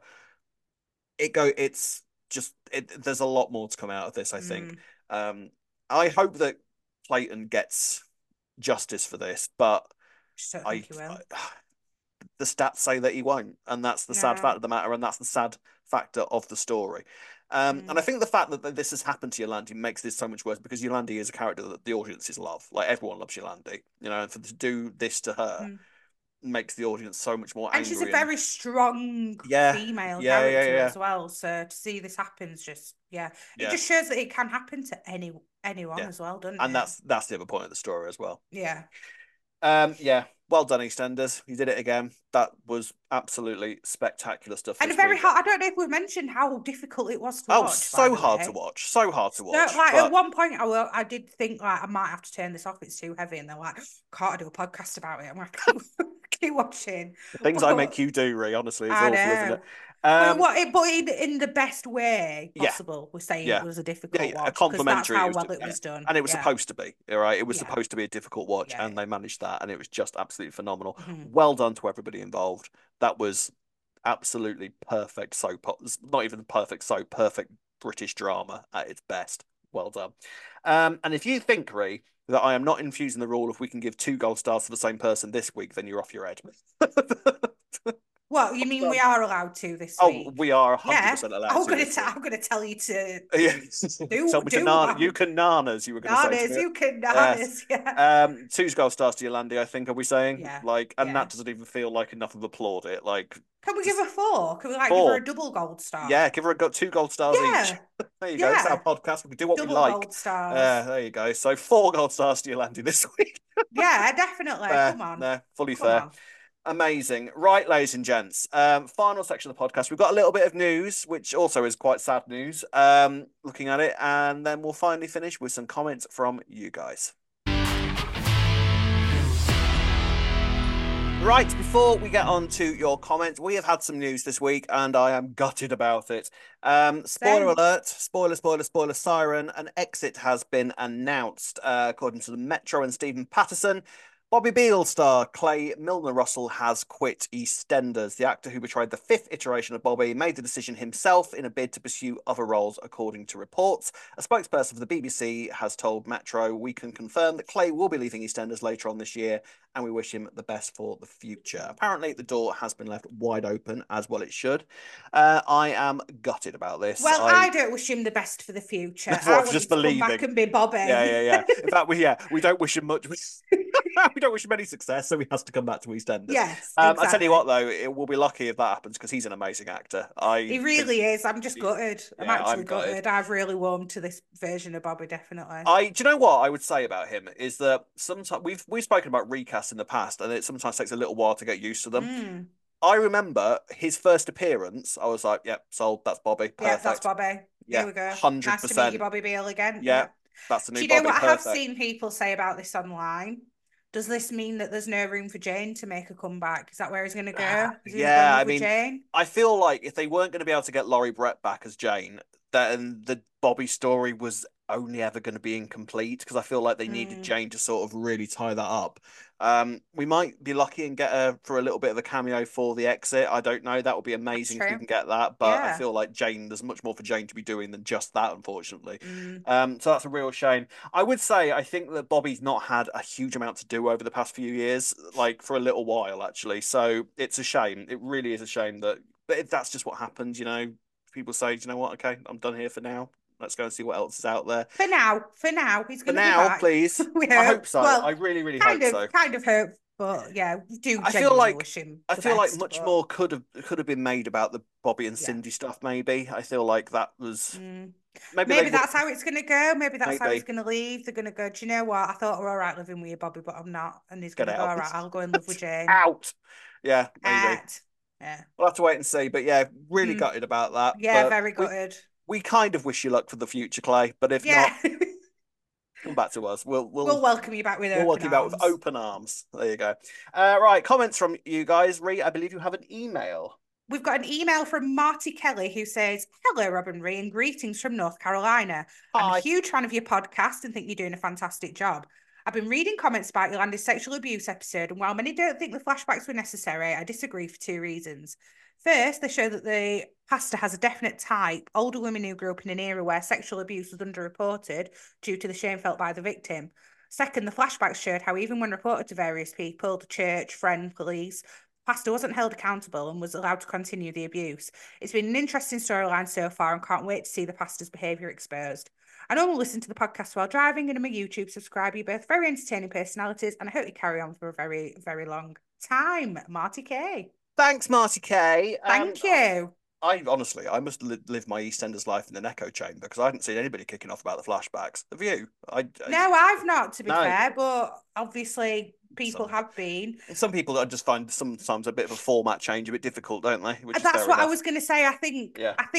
There's a lot more to come out of this, I think. I hope that Clayton gets justice for this, but I think he will. The stats say that he won't, and that's the sad fact of the matter, and that's the sad factor of the story. And I think the fact that this has happened to Yolandi makes this so much worse, because Yolandi is a character that the audiences love. Like, everyone loves Yolandi, you know, and to do this to her makes the audience so much more angry. And she's a very strong female character as well. So to see this happen is just it just shows that it can happen to anyone as well, doesn't it? And that's the other point of the story as well. Yeah. Well done, EastEnders. You did it again. That was absolutely spectacular stuff. And very hard. I don't know if we mentioned how difficult it was to watch. So hard to watch. So hard to watch. No, at one point, I did think I might have to turn this off. It's too heavy, and they're like, "Can't do a podcast about it." I'm like, keep watching. The things I make you do, Ree. Honestly, it's awful, isn't it? But in the best way possible, we're saying it was a difficult watch. A complimentary. That's how well it was done. And it was supposed to be, all right? It was supposed to be a difficult watch, and they managed that, and it was just absolutely phenomenal. Well done to everybody involved. That was absolutely perfect soap. Not even perfect soap, perfect British drama at its best. Well done. And if you think, Ree, that I am not infusing the rule if we can give 2 gold stars to the same person this week, then you're off your head. What, you mean we are allowed to this week? Oh, we are 100% allowed to. I'm going to tell you to you can nanas, you were going to say. Nanas, you can nanas, 2 gold stars to Yolandi, I think, are we saying? Yeah. That doesn't even feel like enough of applaud it. Can we give her 4? Can we give her a double gold star? Yeah, give her 2 gold stars each. There you go. It's our podcast. We can do what we like. Gold stars. There you go. So 4 gold stars to Yolandi this week. Yeah, definitely. Come on. Fully fair. Amazing. Right, ladies and gents. Final section of the podcast. We've got a little bit of news, which also is quite sad news, looking at it, and then we'll finally finish with some comments from you guys. Right, before we get on to your comments, we have had some news this week, and I am gutted about it. Spoiler alert, spoiler siren, an exit has been announced. According to the Metro and Stephen Patterson, Bobby Beale star Clay Milner-Russell has quit EastEnders. The actor who portrayed the 5th iteration of Bobby made the decision himself in a bid to pursue other roles, according to reports. A spokesperson for the BBC has told Metro, "We can confirm that Clay will be leaving EastEnders later on this year, and we wish him the best for the future." Apparently, the door has been left wide open, as well it should. I am gutted about this. Well, I don't wish him the best for the future. I want him to come back and be Bobby. Yeah. In fact, we don't wish him much. We don't wish him any success, so he has to come back to EastEnders. Yes, exactly. I tell you what, though, it will be lucky if that happens because he's an amazing actor. He really is. I'm just gutted. I'm actually gutted. I've really warmed to this version of Bobby, definitely. Do you know what I would say about him is that sometimes we've spoken about recasts in the past, and it sometimes takes a little while to get used to them. I remember his first appearance. I was like, "Yep, sold. That's Bobby. Perfect. Yeah, that's Bobby. Yeah, here we go. 100%. Nice to meet you, Bobby Beale again. Yeah, that's the new Bobby. Do you know what Perfect. I have seen people say about this online? Does this mean that there's no room for Jane to make a comeback? Is that where he's going to go? Yeah, I mean, Jane? I feel like if they weren't going to be able to get Laurie Brett back as Jane, then the Bobby story was only ever going to be incomplete because I feel like they needed Jane to sort of really tie that up. We might be lucky and get her for a little bit of a cameo for the exit. I don't know. That would be amazing if we can get that. But I feel like there's much more for Jane to be doing than just that, unfortunately. So that's a real shame. I would say I think that Bobby's not had a huge amount to do over the past few years, like for a little while, actually. So it's a shame. It really is a shame but that's just what happens, you know. People say, you know what? Okay, I'm done here for now. Let's go and see what else is out there. For now, he's going to be back. Please. I hope so. Well, I really, really hope so. Kind of hope, but yeah, we do. I feel like wish him much more could have been made about the Bobby and Cindy stuff. Maybe I feel like that was. Maybe that's how it's going to go. Maybe that's how it's going to leave. They're going to go, do you know what? I thought we're all right living with you, Bobby, but I'm not. And he's going to go, all right, I'll go and live with Jane. Out. Yeah, maybe. Yeah. We'll have to wait and see. But yeah, really gutted about that. Yeah, very gutted. We kind of wish you luck for the future, Clay. But if not, come back to us. We'll welcome you back with open arms. There you go. Right, comments from you guys. Ree, I believe you have an email. We've got an email from Marty Kelly who says, "Hello, Robin Ree, and greetings from North Carolina. Hi. I'm a huge fan of your podcast and think you're doing a fantastic job. I've been reading comments about Yolanda's sexual abuse episode, and while many don't think the flashbacks were necessary, I disagree for two reasons. First, they show that the pastor has a definite type, older women who grew up in an era where sexual abuse was underreported due to the shame felt by the victim. Second, the flashbacks showed how even when reported to various people, the church, friend, police, the pastor wasn't held accountable and was allowed to continue the abuse. It's been an interesting storyline so far and can't wait to see the pastor's behaviour exposed. I normally listen to the podcast while driving and I'm a YouTube subscriber. You're both very entertaining personalities and I hope you carry on for a very, very long time. Marty K." Thanks, Marty K. Thank you. I honestly must live my EastEnders life in an echo chamber because I hadn't seen anybody kicking off about the flashbacks. Have you? No, I've not, to be fair, but obviously people have been. Some people I just find sometimes a bit of a format change a bit difficult, don't they? That's what I was going to say. I think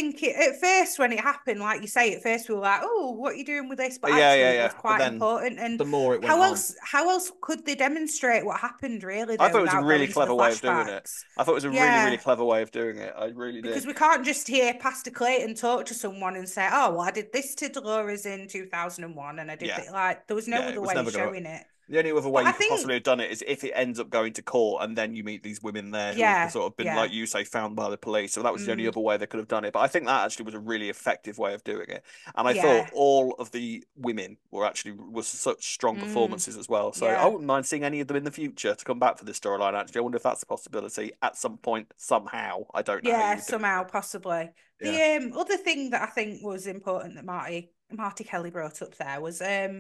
at first when it happened, like you say, at first we were like, "Oh, what are you doing with this?" But actually, it was quite important. And the more it went how else could they demonstrate what happened? Really, though, I thought it was a really clever way of doing it. I thought it was a really clever way of doing it. I really did. Because we can't just hear Pastor Clayton talk to someone and say, "Oh, well, I did this to Dolores in 2001, and I did it." Like there was no other way of showing it. The only other way you could possibly have done it is if it ends up going to court and then you meet these women there who have sort of been, like you say, found by the police. So that was the only other way they could have done it. But I think that actually was a really effective way of doing it. And I thought all of the women was such strong performances as well. So I wouldn't mind seeing any of them in the future to come back for this storyline, actually. I wonder if that's a possibility at some point, somehow. I don't know. Yeah, somehow, possibly. Yeah. The other thing that I think was important that Marty Kelly brought up there was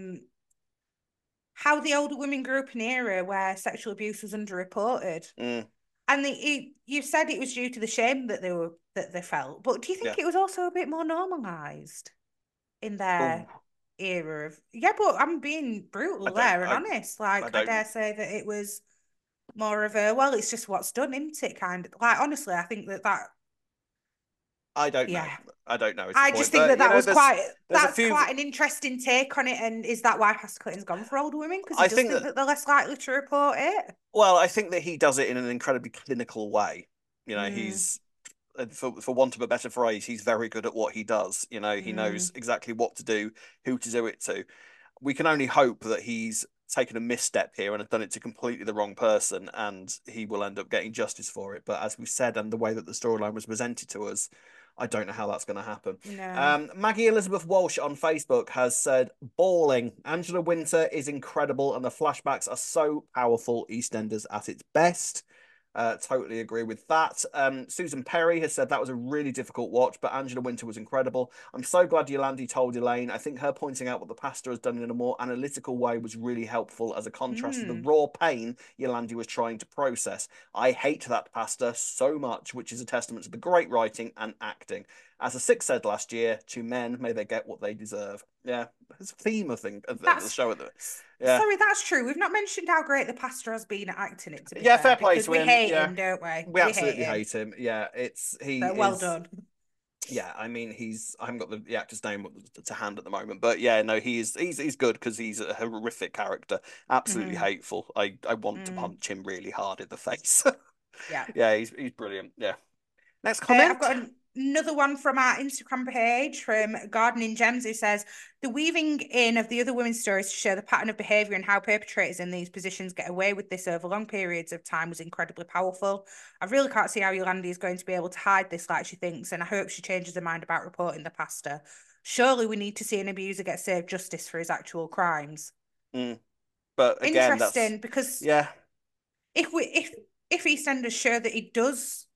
how the older women grew up in an era where sexual abuse was underreported. And you said it was due to the shame that they felt, but do you think it was also a bit more normalised in their era of? Yeah, but I'm being brutal there and honest. Like I dare say that it was more of a it's just what's done, isn't it? Kind of like honestly, I think that. I don't know. I don't know. I just think that was quite an interesting take on it. And is that why Pastor Clayton's gone for older women? Because I think that they're less likely to report it. Well, I think that he does it in an incredibly clinical way. You know, he's, for want of a better phrase, he's very good at what he does. You know, he knows exactly what to do, who to do it to. We can only hope that he's taken a misstep here and have done it to completely the wrong person, and he will end up getting justice for it. But as we've said, and the way that the storyline was presented to us, I don't know how that's going to happen. No. Maggie Elizabeth Walsh on Facebook has said, "Balling. Angela Winter is incredible and the flashbacks are so powerful. EastEnders at its best." Totally agree with that. Susan Perry has said that was a really difficult watch, but Angela Winter was incredible. I'm so glad Yolandi told Elaine. I think her pointing out what the pastor has done in a more analytical way was really helpful as a contrast to the raw pain Yolandi was trying to process. I hate that pastor so much, which is a testament to the great writing and acting. As a Six said last year, to men, may they get what they deserve. Yeah, it's a theme of the show. Yeah. Sorry, that's true. We've not mentioned how great the pastor has been at acting it, to be fair play to him. We hate him, don't we? We absolutely hate him. Yeah, well done. Yeah, I mean, I haven't got the actor's name to hand at the moment, but yeah, no, he's good because he's a horrific character, absolutely hateful. I want to punch him really hard in the face. Yeah, he's brilliant. Yeah. Next comment. I've got another one from our Instagram page from Gardening Gems, who says, the weaving in of the other women's stories to show the pattern of behaviour and how perpetrators in these positions get away with this over long periods of time was incredibly powerful. I really can't see how Yolandi is going to be able to hide this like she thinks, and I hope she changes her mind about reporting the pastor. Surely we need to see an abuser get served justice for his actual crimes. But again, interesting, because if EastEnders show that he does,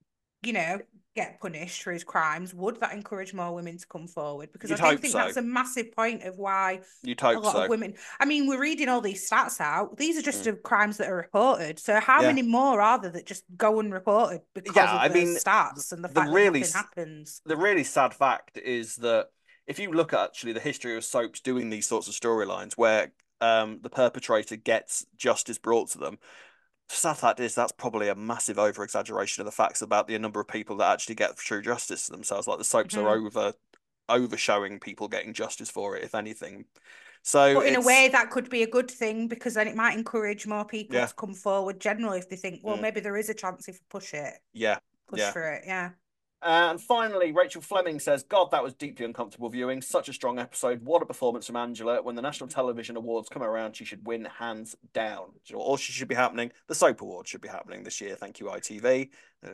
get punished for his crimes, would that encourage more women to come forward? Because I don't think that's a massive point of why a lot of women... I mean, we're reading all these stats out. These are just crimes that are reported. So how many more are there that just go unreported because of the stats and the fact that nothing happens? The really sad fact is that if you look at actually the history of soaps doing these sorts of storylines where the perpetrator gets justice brought to them, the sad fact is that's probably a massive over-exaggeration of the facts about the number of people that actually get true justice to themselves. Like the soaps are over-showing people getting justice for it, if anything. So, but in a way, that could be a good thing, because then it might encourage more people to come forward generally if they think, well, maybe there is a chance if we push it. Push for it, And finally, Rachel Fleming says, God, that was deeply uncomfortable viewing. Such a strong episode. What a performance from Angela. When the National Television Awards come around, she should win hands down. All she should be happening, the Soap Awards should be happening this year. Thank you, ITV.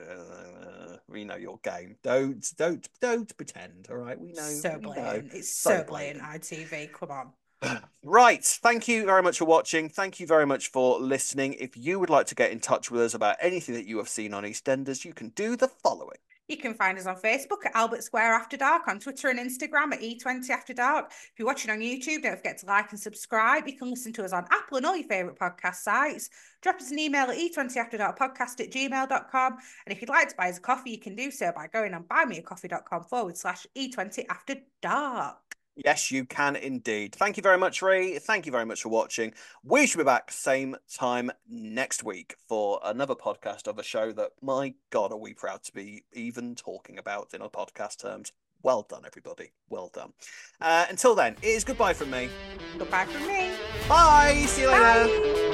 We know your game. Don't pretend, all right? We know. So blatant. It's so blatant, ITV. Come on. Right. Thank you very much for watching. Thank you very much for listening. If you would like to get in touch with us about anything that you have seen on EastEnders, you can do the following. You can find us on Facebook at Albert Square After Dark, on Twitter and Instagram at E20 After Dark. If you're watching on YouTube, don't forget to like and subscribe. You can listen to us on Apple and all your favourite podcast sites. Drop us an email at e20afterdarkpodcast@gmail.com. And if you'd like to buy us a coffee, you can do so by going on buymeacoffee.com/E20 After Dark. Yes, you can indeed. Thank you very much, Ree. Thank you very much for watching. We should be back same time next week for another podcast of a show that, my God, are we proud to be even talking about in our podcast terms. Well done, everybody. Well done. Until then, it is goodbye from me. Goodbye from me. Bye. See you later. Bye.